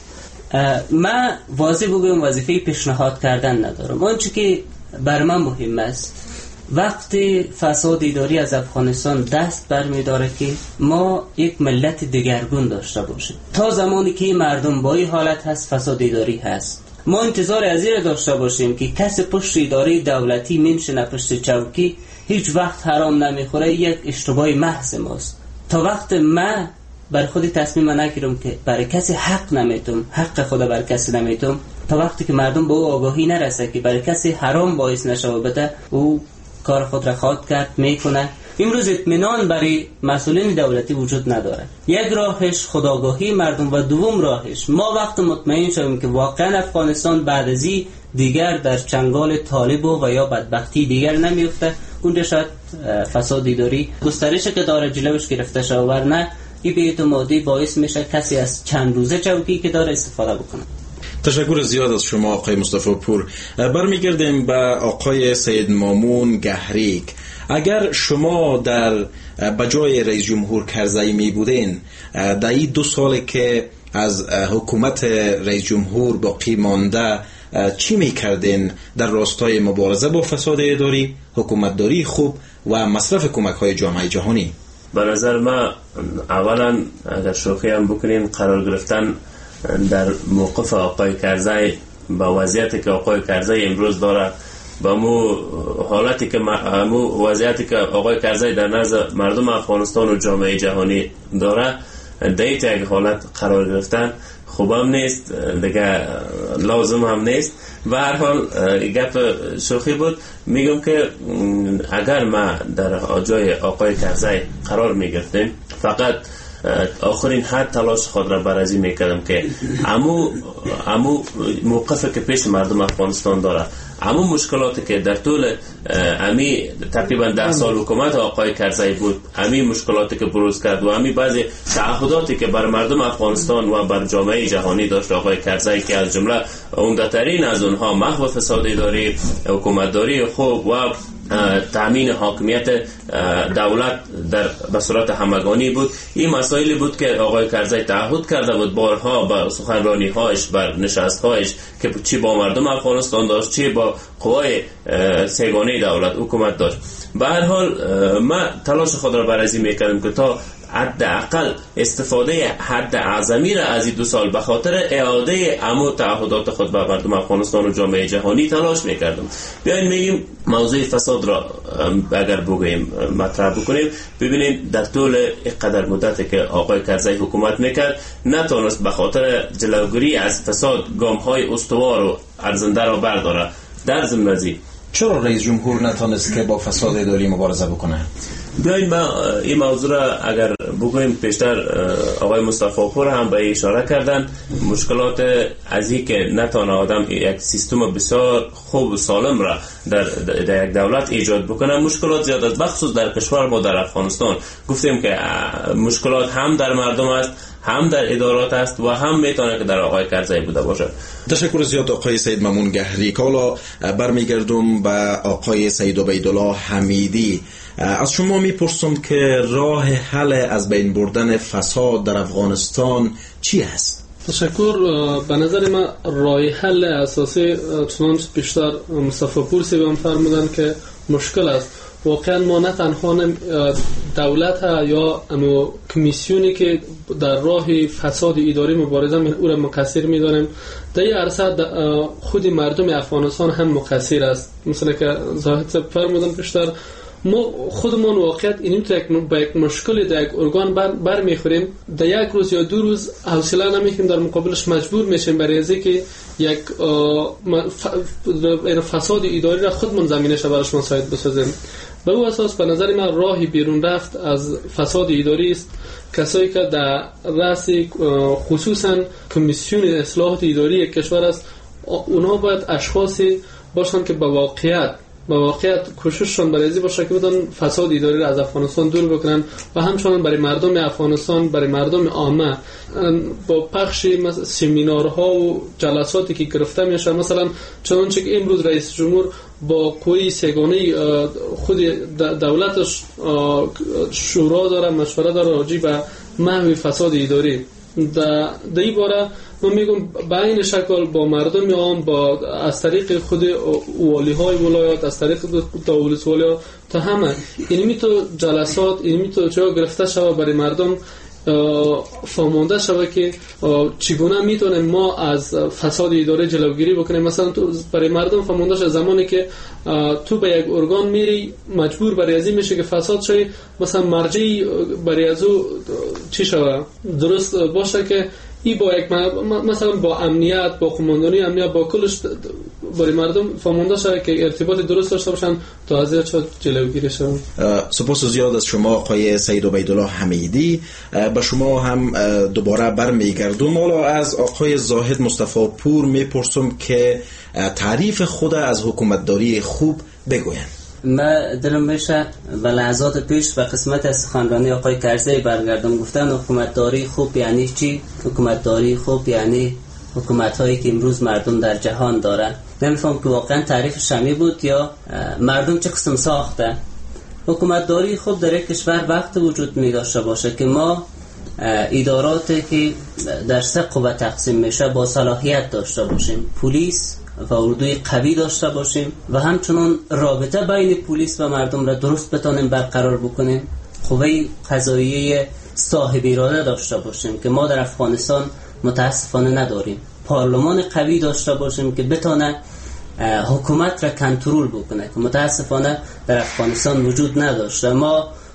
S19: ما واضح بگویم وظیفه پیشنهاد کردن ندارم. آنچه که بر من مهم است وقتی فساد اداری از افغانستان دست برمی‌داره که ما یک ملت دگرگون داشته باشیم. تا زمانی که مردم با این حالت هست فساد اداری هست، ما انتظار از این داشته باشیم که کسی پشت اداره دولتی میمشنه پشت چوکی هیچ وقت حرام نمیخوره، یک اشتباه محض ماست. تا وقت ما بر خودی تصمیم نگیرم که برای کسی حق نمیتم، حق خدا بر کسی نمیتم، تا وقتی که مردم به او آگاهی نرسه که برای کسی حرام باعث نشه و بده او کار خود را خواهد کرد میکنه. امروز اطمینان برای مسئولین دولتی وجود نداره. یک راهش خودآگاهی مردم و دوم راهش ما وقت مطمئن شویم که واقعا افغانستان بعد از این دیگر در چنگال طالب و یا بدبختی دیگر نمیفته، اونجا شاید فساد اداری گسترش که داره جلوش گرفته شود، ورنه این بی‌اعتمادی باعث میشه کسی از چند روزه چوکی که داره استفاده بکنه.
S18: تشکر زیاد از شما آقای مصطفی پور. برمیگردیم به آقای سید مامون گهریک. اگر شما در بجای رئیس جمهور کرزی می بودین در این دو سالی که از حکومت رئیس جمهور باقی مانده چی می کردین در راستای مبارزه با فساد اداری، حکومتداری خوب و مصرف کمک های جامعه جهانی؟
S20: به نظر ما اولا اگر شوخی هم بکنیم قرار گرفتن در موقف آقای کرزی با وضعیتی که آقای کرزی امروز داره، با مو حالتی که مو وضعیتی که آقای کرزی در نزد مردم افغانستان و جامعه جهانی داره، دیت یک حالت قرار گرفتن خوبم نیست دیگه، لازم هم نیست. به هر حال گپ شوخی بود. میگم که اگر ما در جای آقای کرزی قرار میگرفتیم فقط آخرین حد تلاش خود را برازی میکردم که امو امو موقفی که پیش مردم افغانستان داره، امو مشکلاتی که در طول امی تقریبا ده سال حکومت آقای کرزی بود، امی مشکلاتی که بروز کرد و امی بعضی تعهداتی که بر مردم افغانستان و بر جامعه جهانی داشت آقای کرزی، که از جمله عمده‌ترین از اونها محو فساد اداری، حکومتداری خوب و تامین حاکمیت دولت در به صورت همگانی بود. این مسائلی بود که آقای کرزی تعهد کرده بود بارها با سخنرانی هایش، بر نشست هایش، که چی با مردم افغانستان داشت، چی با قوای سگانه دولت حکومت داشت. به هر حال ما تلاش خود را برازی میکردیم که تا حداقل استفاده حد اعظمی را از این دو سال به خاطر اعاده امو تعهدات خود به مردم افغانستان و جامعه جهانی تلاش میکردم. بیاین میگیم موضوع فساد را اگر بگوییم مطرح بکنیم، ببینید در طول اینقدر مدتی که آقای کرزی حکومت میکرد نتونست به خاطر جلوگیری از فساد گام های استوار و ارزنده را برداره. در ضمن
S18: چرا رئیس جمهور نتونست که با فساد اداری مبارزه بکنه؟
S20: بیایید ما این موضوع را اگر بگوییم، پیشتر آقای مصطفی پور هم به اشاره کردن، مشکلات از این که نتونه آدم یک سیستم بسیار خوب و سالم را در, در یک دولت ایجاد بکنه، مشکلات زیاد است. بخصوص در کشور ما در افغانستان گفتیم که مشکلات هم در مردم است، هم در ادارات است و هم میتونه که در آقای کرزی بوده باشد.
S18: تشکر زیاد آقای سید مامون گهری. حالا برمیگردم به آقای سید عبیدالله حمیدی. از شما میپرسم که راه حل از بین بردن فساد در افغانستان چی است؟
S21: تشکر. به نظر من راه حل اساسی چنانچه بیشتر مصطفی پور سیبم فرمودن که مشکل است. واقعا ما نه تنها دولت یا امو کمیسیونی که در راه فساد اداری مبارزه می او را مقصر می‌دانیم، در این عرصه خود مردم افغانستان هم مقصر است. مثلا که زاهد فرمودن بیشتر ما خودمون واقعیت اینیم تا یک با یک مشکل در یک ارگان بر, بر میخوریم، در یک روز یا دو روز حوصله نمیکنیم، در مقابلش مجبور میشیم برای از اینکه یک فساد اداری را خودمون زمینش برایش مساعد بسازیم. به او اساس به نظر من راهی بیرون رفت از فساد اداری است کسایی که در رأس خصوصا کمیسیون اصلاحات اداری کشور است، اونا باید اشخاصی باشن که با واقعیت با واقعیت کوشششون برای این باشه که بدن فساد اداری را از افغانستان دور بکنن و همچنان برای مردم افغانستان، برای مردم عامه با پخش سمینارها و جلساتی که گرفته میشه، مثلا چنانچه که امروز رئیس جمهور با قوی سگانه خود دولتش شورا داره، مشوره داره راجع به محو فساد اداری. در این باره من میگم به این شکل با مردم عام، با از طریق خود والی های ولایات، از طریق دولت ولایات تا همه اینمی تو جلسات، اینمی تو جا گرفته شود برای مردم فهمانده شود که چگونه میتونیم ما از فساد اداری جلوگیری بکنیم. مثلا تو برای مردم فهمانده شود زمانی که تو به یک ارگان میری مجبور برای ازی میشه که فساد شوی، مثلا مرجعی برای ازو چی شود درست باشه که ای با یک مثلا با امنیت، با قماندانی امنیت، با کلش برای مردم فهمانده شده که ارتباط درست داشته باشن تا از این جلوگیری شود.
S18: سپاس زیاد از شما آقای سید عبیدالله حمیدی. به شما هم دوباره برمیگردم. حالا از آقای زاهد مصطفی پور میپرسم که تعریف خود از حکومتداری خوب بگوین.
S19: من دلم میشه به لحظات پیش به قسمت از سخنرانی آقای کرزی برگردم. گفتن حکومتداری خوب یعنی چی؟ حکومتداری خوب یعنی حکومت هایی که امروز مردم در جهان دارن. نمیفهم که واقعا تعریف شمی بود یا مردم چه قسم ساخته. حکومتداری خوب در یک کشور وقت وجود می داشته باشه که ما اداراتی که در سه قوه تقسیم میشه با صلاحیت داشته باشیم، پلیس و اردوی قوی داشته باشیم و همچنان رابطه بین پلیس و مردم را درست بتانیم برقرار بکنیم، قوه قضاییه صاحب اراده داشته باشیم که ما در افغانستان متاسفانه نداریم، پارلمان قوی داشته باشیم که بتانه حکومت را کنترل بکنه که متاسفانه در افغانستان وجود نداشته. ما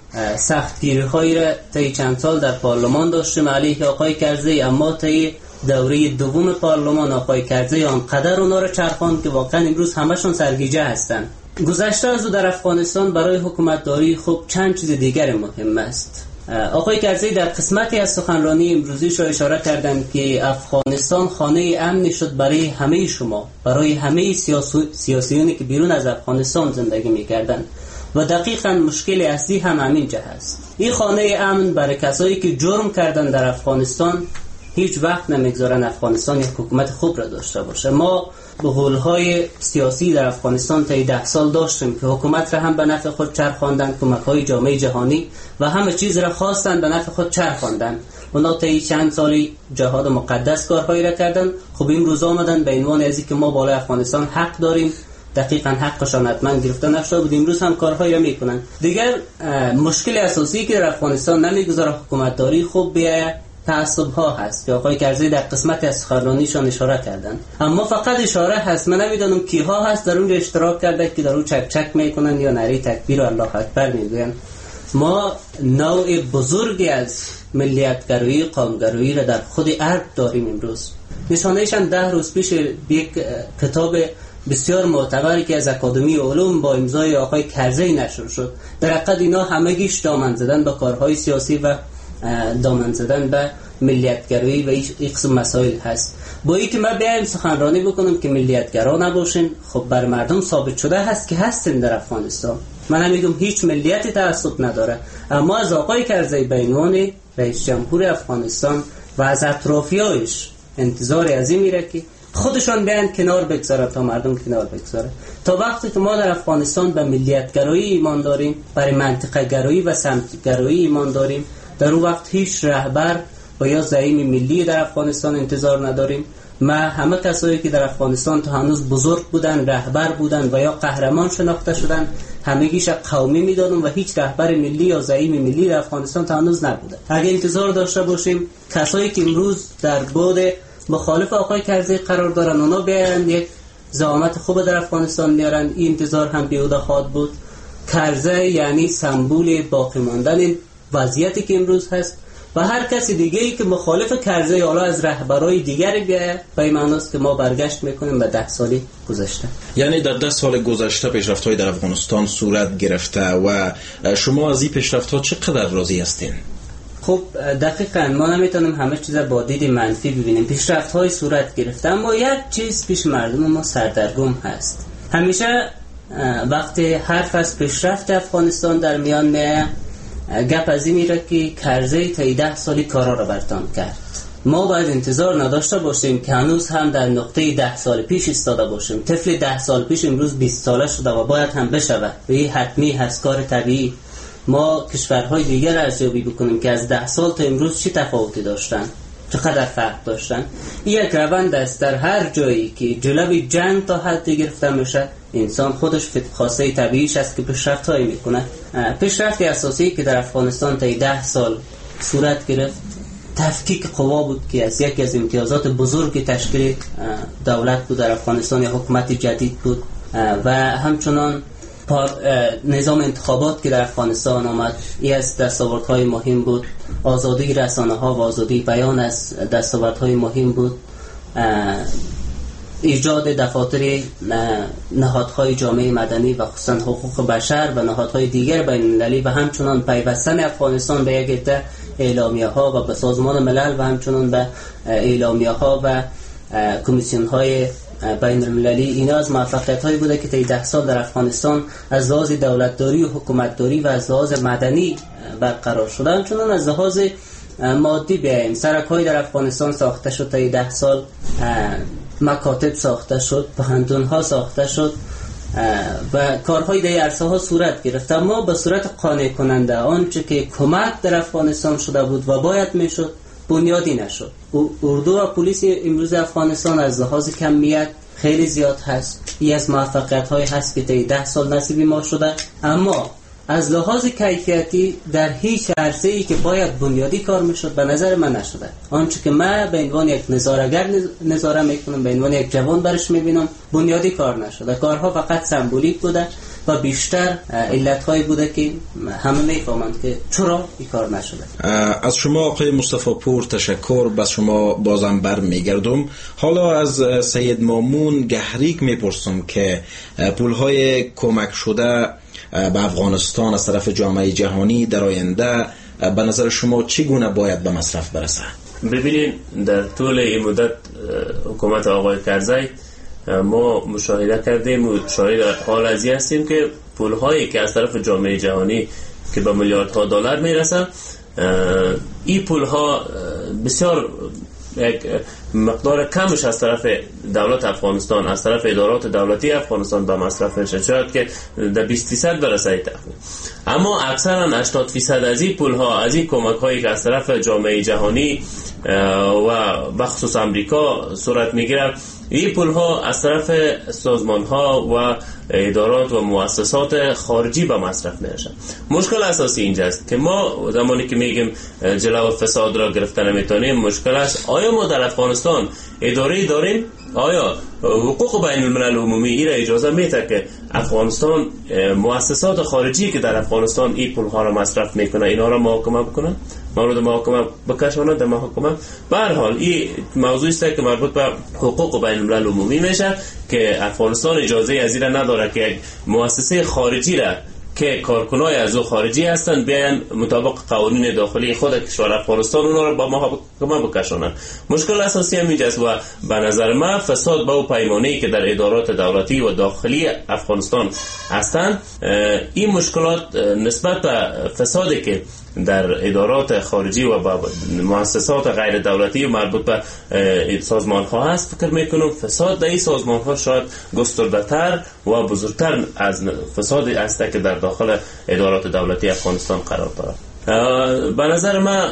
S19: سختگیری هایی را طی چند سال در پارلمان داشتیم علیه آقای کرزی، اما طی دوره دوم پارلمان آقای کرزی آنقدر اونا را چرخاند که واقعا امروز همشون سرگیجه هستن. گذشته از او در افغانستان برای حکومتداری خب چند چیز دیگر مهم است. آقای کرزی در قسمتی از سخنرانی امروزیش را اشاره کردند که افغانستان خانه امنی شد برای همه شما، برای همه سیاسیونی که بیرون از افغانستان زندگی می‌کردند و دقیقاً مشکل اصلی هم همین جه است. این خانه امن برای کسایی که جرم کردن در افغانستان هیچ وقت نمیگذارن افغانستان یک حکومت خوب را داشته باشه. ما به حل‌های سیاسی در افغانستان تا ده سال داشتیم که حکومت را هم به نفع خود چرخاندن، کمک‌های جامعه جهانی و همه چیز را خواستن به نفع خود چرخاندن. اونا تا چند سالی جهاد مقدس کارهایی را کردن. خب این روز آمدن به عنوان ازی که ما بالای افغانستان حق داریم، دقیقاً حقشان حتما گرفته نشده بود، امروز هم کارهایی را میکنن. دیگر مشکل اساسی که در افغانستان نمیگذاره حکومتداری خوب بیاید تعصب ها هست که آقای کرزی در قسمت از سخنرانیشان اشاره کردن، اما فقط اشاره هست. من نمیدونم کیها هست در اون اشتراک کرده که در اون چک چک میکنن یا نعره تکبیر و الله اکبر میگوین. ما نوع بزرگی از ملیتگرایی قومگرایی را در خود ارد داریم امروز. نشانهشان ده روز پیش یک کتاب بسیار معتبری که از اکادمی علوم با امضای آقای کرزی نشر شد. در حقیقت اینا همگیش دامن زدن به کارهای سیاسی و دامن زدن به ملیتگرایی و این قسم مسائل هست. با اینکه ما بیایم سخنرانی بکنم که ملیتگرا نباشین، خب بر مردم ثابت شده هست که هستیم در افغانستان. من نمیگم هیچ ملیتی تعصب نداره، اما از آقای کرزی به عنوان رئیس جمهور افغانستان و از اطرافیانش انتظار از این میره که خودشان بیان کنار بگذاره تا مردم کنار بگذاره. تا وقتی که ما در افغانستان به ملیتگرایی ایمان داریم، برای منطقه گرایی و سمت گرایی ایمان داریم، در اون وقت هیچ رهبر و یا زعیم ملی در افغانستان انتظار نداریم. ما همه کسایی که در افغانستان تا هنوز بزرگ بودن، رهبر بودن و یا قهرمان شناخته شدن، همگیش قومی میدادن و هیچ رهبر ملی یا زعیم ملی در افغانستان تا هنوز نبوده. اگه انتظار داشته باشیم کسایی که امروز در بعد مخالف آقای کرزی قرار دارن اونا بیان یک زعامت خوب در افغانستان میارن، این انتظار هم بیهوده خواهد بود. کرزی یعنی سمبول باقی ماندن وضعیتی که امروز هست و هر کسی دیگه ای که مخالف کرزی حالا از رهبرای دیگری بیاید به این معنی است که ما برگشت میکنیم به ده سالی گذشته.
S18: یعنی در ده سال گذشته پیشرفت‌های در افغانستان صورت گرفته و شما از این پیشرفت‌ها چقدر راضی هستین؟
S19: خب دقیقاً ما نمیتونیم همه چیز با دید منفی ببینیم. پیشرفت‌های صورت گرفته، اما یک چیز پیش مردم ما سردرگم هست. همیشه وقتی حرف از پیشرفت افغانستان در میان میاد، گپ از این میره که کرزی تا ده سالی کارا را برتان کرد. ما باید انتظار نداشته باشیم که هنوز هم در نقطه ده سال پیش ایستاده باشیم. طفل ده سال پیش امروز بیست ساله شده و باید هم بشود و این حتمی هست، کار طبیعی. ما کشورهای دیگر را ارزیابی بکنیم که از ده سال تا امروز چی تفاوتی داشتن، چقدر فرق داشتن. یک روند است. در هر جایی که جلوی جنگ تا حدی گرفته میشه، انسان خودش خاصه طبیعیش است که پیشرفت هایی میکنه. پیشرفت اساسی که در افغانستان تا ده سال صورت گرفت تفکیک قوا بود که از یکی از امتیازات بزرگ تشکیل دولت بود در افغانستان، یا حکومت جدید بود، و همچنان نظام انتخابات که در افغانستان آمد این از دستاوردهای مهم بود. آزادی رسانه ها و آزادی بیان از دستاوردهای مهم بود. ایجاد دفاتر نهادهای جامعه مدنی و خصوصا حقوق بشر و نهادهای دیگر بین المللی و همچنان پیوستن افغانستان به یک عده اعلامیه ها و به سازمان ملل و همچنان به اعلامیه ها و کمیسیون های بین المللی، اینا از موفقیت هایی بوده که طی ده سال در افغانستان از لحاظ دولتداری و حکومتداری و از لحاظ مدنی برقرار شده. همچنان از لحاظ مادی بیاییم، سرک های در افغانستان ساخته شد طی ده سال، مکاتب ساخته شد، پهندون ها ساخته شد و کارهای در عرصه ها صورت گرفت. اما به صورت قانع کننده آنچه که کمک در افغانستان شده بود و باید میشد بنیادی نشد. اردو و پلیس امروز افغانستان از لحاظ کمیت خیلی زیاد هست. این از موفقیت های هست که طی ده سال نصیب ما شده، اما از لحاظ کیفیتی در هیچ عرصه‌ای که باید بنیادی کار میشد به نظر من نشده. آنچه که من به عنوان یک نظاره‌گر نظاره میکنم، به عنوان یک جوان برش میبینم، بنیادی کار نشده. کارها فقط سمبولیک بوده و بیشتر علت‌هایی بوده که همه میفهمند که چرا این کار نشده.
S18: از شما آقای مصطفی پور تشکر. بس شما بازم بر میگردم. حالا از سید مامون گهریک میپرسم که پولهای کمک شده به افغانستان از طرف جامعه جهانی در آینده به نظر شما چگونه باید به مصرف برسه؟
S20: ببینید در طول این مدت حکومت آقای کرزی ما مشاهده کردیم و شاهد حال ازی هستیم که پولهایی که از طرف جامعه جهانی که به میلیاردها دلار میرسه، این پولها بسیار یک مقدار کمش از طرف دولت افغانستان، از طرف ادارات دولتی افغانستان به مصرف میشه، شاید که در بیست فیصد برسه تقریبا. اما اکثرا هشتاد فیصد از این پولها، از این کمک هایی که از طرف جامعه جهانی و بخصوص امریکا صورت میگیره، این پولها از طرف سازمان ها و ادارات و مؤسسات خارجی به مصرف میرسن. مشکل اساسی اینجاست که ما زمانی که میگیم جلو فساد را گرفتن نمیتونیم، مشکل است آیا ما در افغانستان اداره داریم؟ آیا حقوق بین الملل عمومی این را اجازه میده که افغانستان مؤسسات خارجی که در افغانستان این پولها را مصرف میکنه اینا را محاکمه بکنه، مورد محاکمه بکشونه در محاکمه؟ به هر حال این موضوعی است که مربوط به حقوق بین الملل عمومی میشه که افغانستان اجازه از این نداره که یک مؤسسه خارجی را که کارکنای از او خارجی هستند بیان مطابق قوانین داخلی خود کشور افغانستان اونا را با محاکمه بکشونن. مشکل اساسی هم اینجاست و به نظر من فساد با پیمانه‌ای که در ادارات دولتی و داخلی افغانستان هستند، این مشکلات نسبت به فسادی که در ادارات خارجی و با مؤسسات غیر دولتی مربوط به سازمان ها هست، فکر میکنم فساد در این سازمان ها شاید گسترده تر و بزرگتر از فسادی است که در داخل ادارات دولتی افغانستان قرار دارد. به نظر من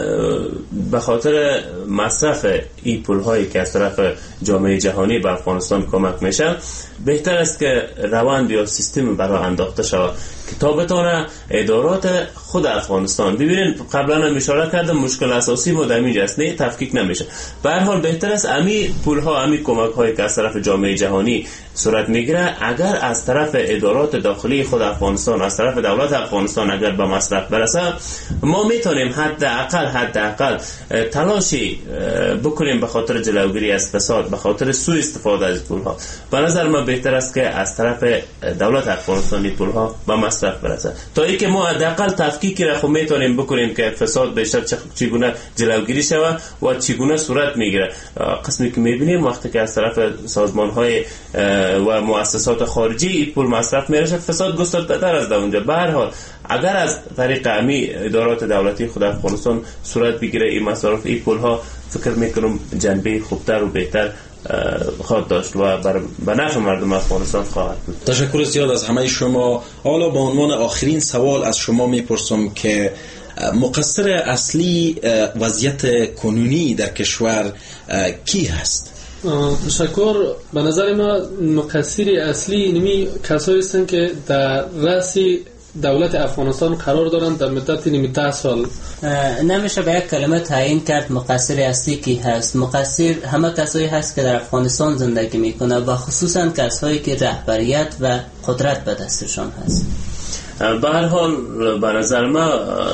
S20: به خاطر مصرف این پول هایی که از طرف جامعه جهانی به افغانستان کمک میشه، بهتر است که روند یا سیستم برای انداخته شود که تا بتونه ادارات خود افغانستان، ببینید قبلا هم اشاره کردم مشکل اساسی ما در اینجا است، نه تفکیک نمیشه. به هر حال بهتر است امی پول ها، امی کمک هایی که از طرف جامعه جهانی صورت میگیره، اگر از طرف ادارات داخلی خود افغانستان، از طرف دولت افغانستان اگر به مصرف برسه، ما میتونیم حداقل حداقل تلاشی بکنیم به خاطر جلوگیری از فساد، به خاطر سوء استفاده از پول ها. به نظر من بهتر است که از طرف دولت افغانستان پول ها به مصرف برسه، تا اینکه ما حداقل تفکیکی را خود میتونیم بکنیم که فساد بیشتر چگونه جلوگیری شود و چگونه صورت میگیره. قسمی که میبینیم وقتی که از طرف سازمان های و مؤسسات خارجی پول مصرف میشه، فساد گسترده تر از اونجا. به هر حال اگر از طریق امی ادارات دولتی خود افغانستان صورت بگیره این مصرف این پول ها، فکر میکنم جنبه خوبتر و بهتر خواهد داشت و به نفع مردم افغانستان خواهد بود.
S18: تشکر زیاد از همه شما. حالا به عنوان آخرین سوال از شما میپرسم که مقصر اصلی وضعیت کنونی در کشور کی هست؟
S21: تشکر. به نظر ما مقصر اصلی نمی کسایی هستند که در رأس دولت افغانستان قرار دارند در مدت نمی ده سال.
S19: نمیشه به یک کلمه تعیین کرد مقصر اصلی کی هست. مقصر همه کسایی هست که در افغانستان زندگی میکنه و خصوصا کسایی که رهبریت و قدرت به دستشان هست.
S20: به هر حال به نظر ما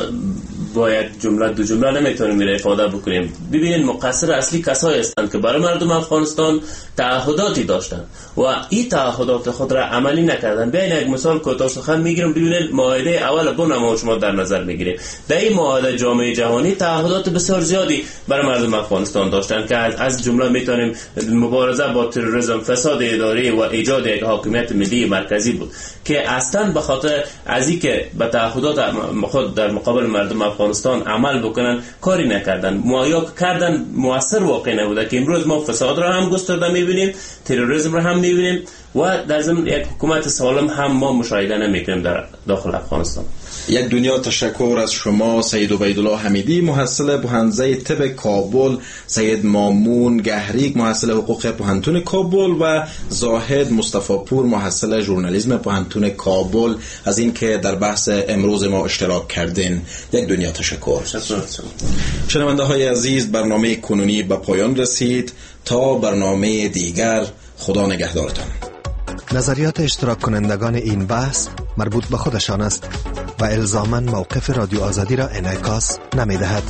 S20: با یک جمله دو جمله نمیتونیم میره افاده بکنیم. ببینید مقصر اصلی کسایی هستند که برای مردم افغانستان تعهداتی داشتند و این تعهدات خود را عملی نکردن. بیاین یک مثال کوتاه سخن میگیرم. ببینید معاهده اول بن ما شما در نظر میگیریم. در این معاهده جامعه جهانی تعهدات بسیار زیادی برای مردم افغانستان داشتند که از جمله میتونیم مبارزه با تروریسم، فساد اداری و ایجاد یک حاکمیت ملی مرکزی بود که اصلا به خاطر از اینکه به تعهدات خود در مقابل مردم افغانستان عمل بکنن کاری نکردن. معایا کردن موثر واقع نبوده که امروز ما فساد را هم گسترده میبینیم، تروریسم را هم میبینیم و در ضمن یک حکومت سالم هم ما مشاهده نمیکنیم در داخل افغانستان.
S18: یک دنیا تشکر از شما سید عبیدالله حمیدی، محصل پوهنځی طب کابل، سید مامون گهریک، محصل حقوق پوهنتون کابل و زاهد مصطفی پور، محصل ژورنالیسم پوهنتون کابل، از این که در بحث امروز ما اشتراک کردین. یک دنیا تشکر. شنونده های عزیز، برنامه کنونی به پایان رسید. تا برنامه دیگر، خدا نگهدارتان.
S3: نظریات اشتراک کنندگان این بحث مربوط به خودشان است و الزاماً موقف رادیو آزادی را انعکاس نمی دهد.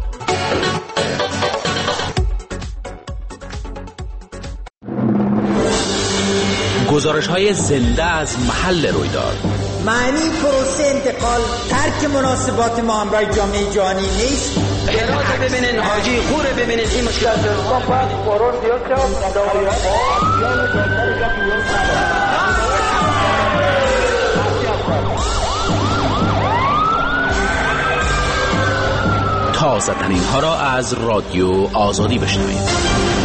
S12: گزارش های زنده از محل رویداد.
S22: معنی پروسه انتقال ترک مناسبات ما همراه جامعه جهانی نیست.
S23: هرات ببینین، حاجی خوره ببینین، این مشکل
S12: تازه ترین ها را از رادیو آزادی بشنوید.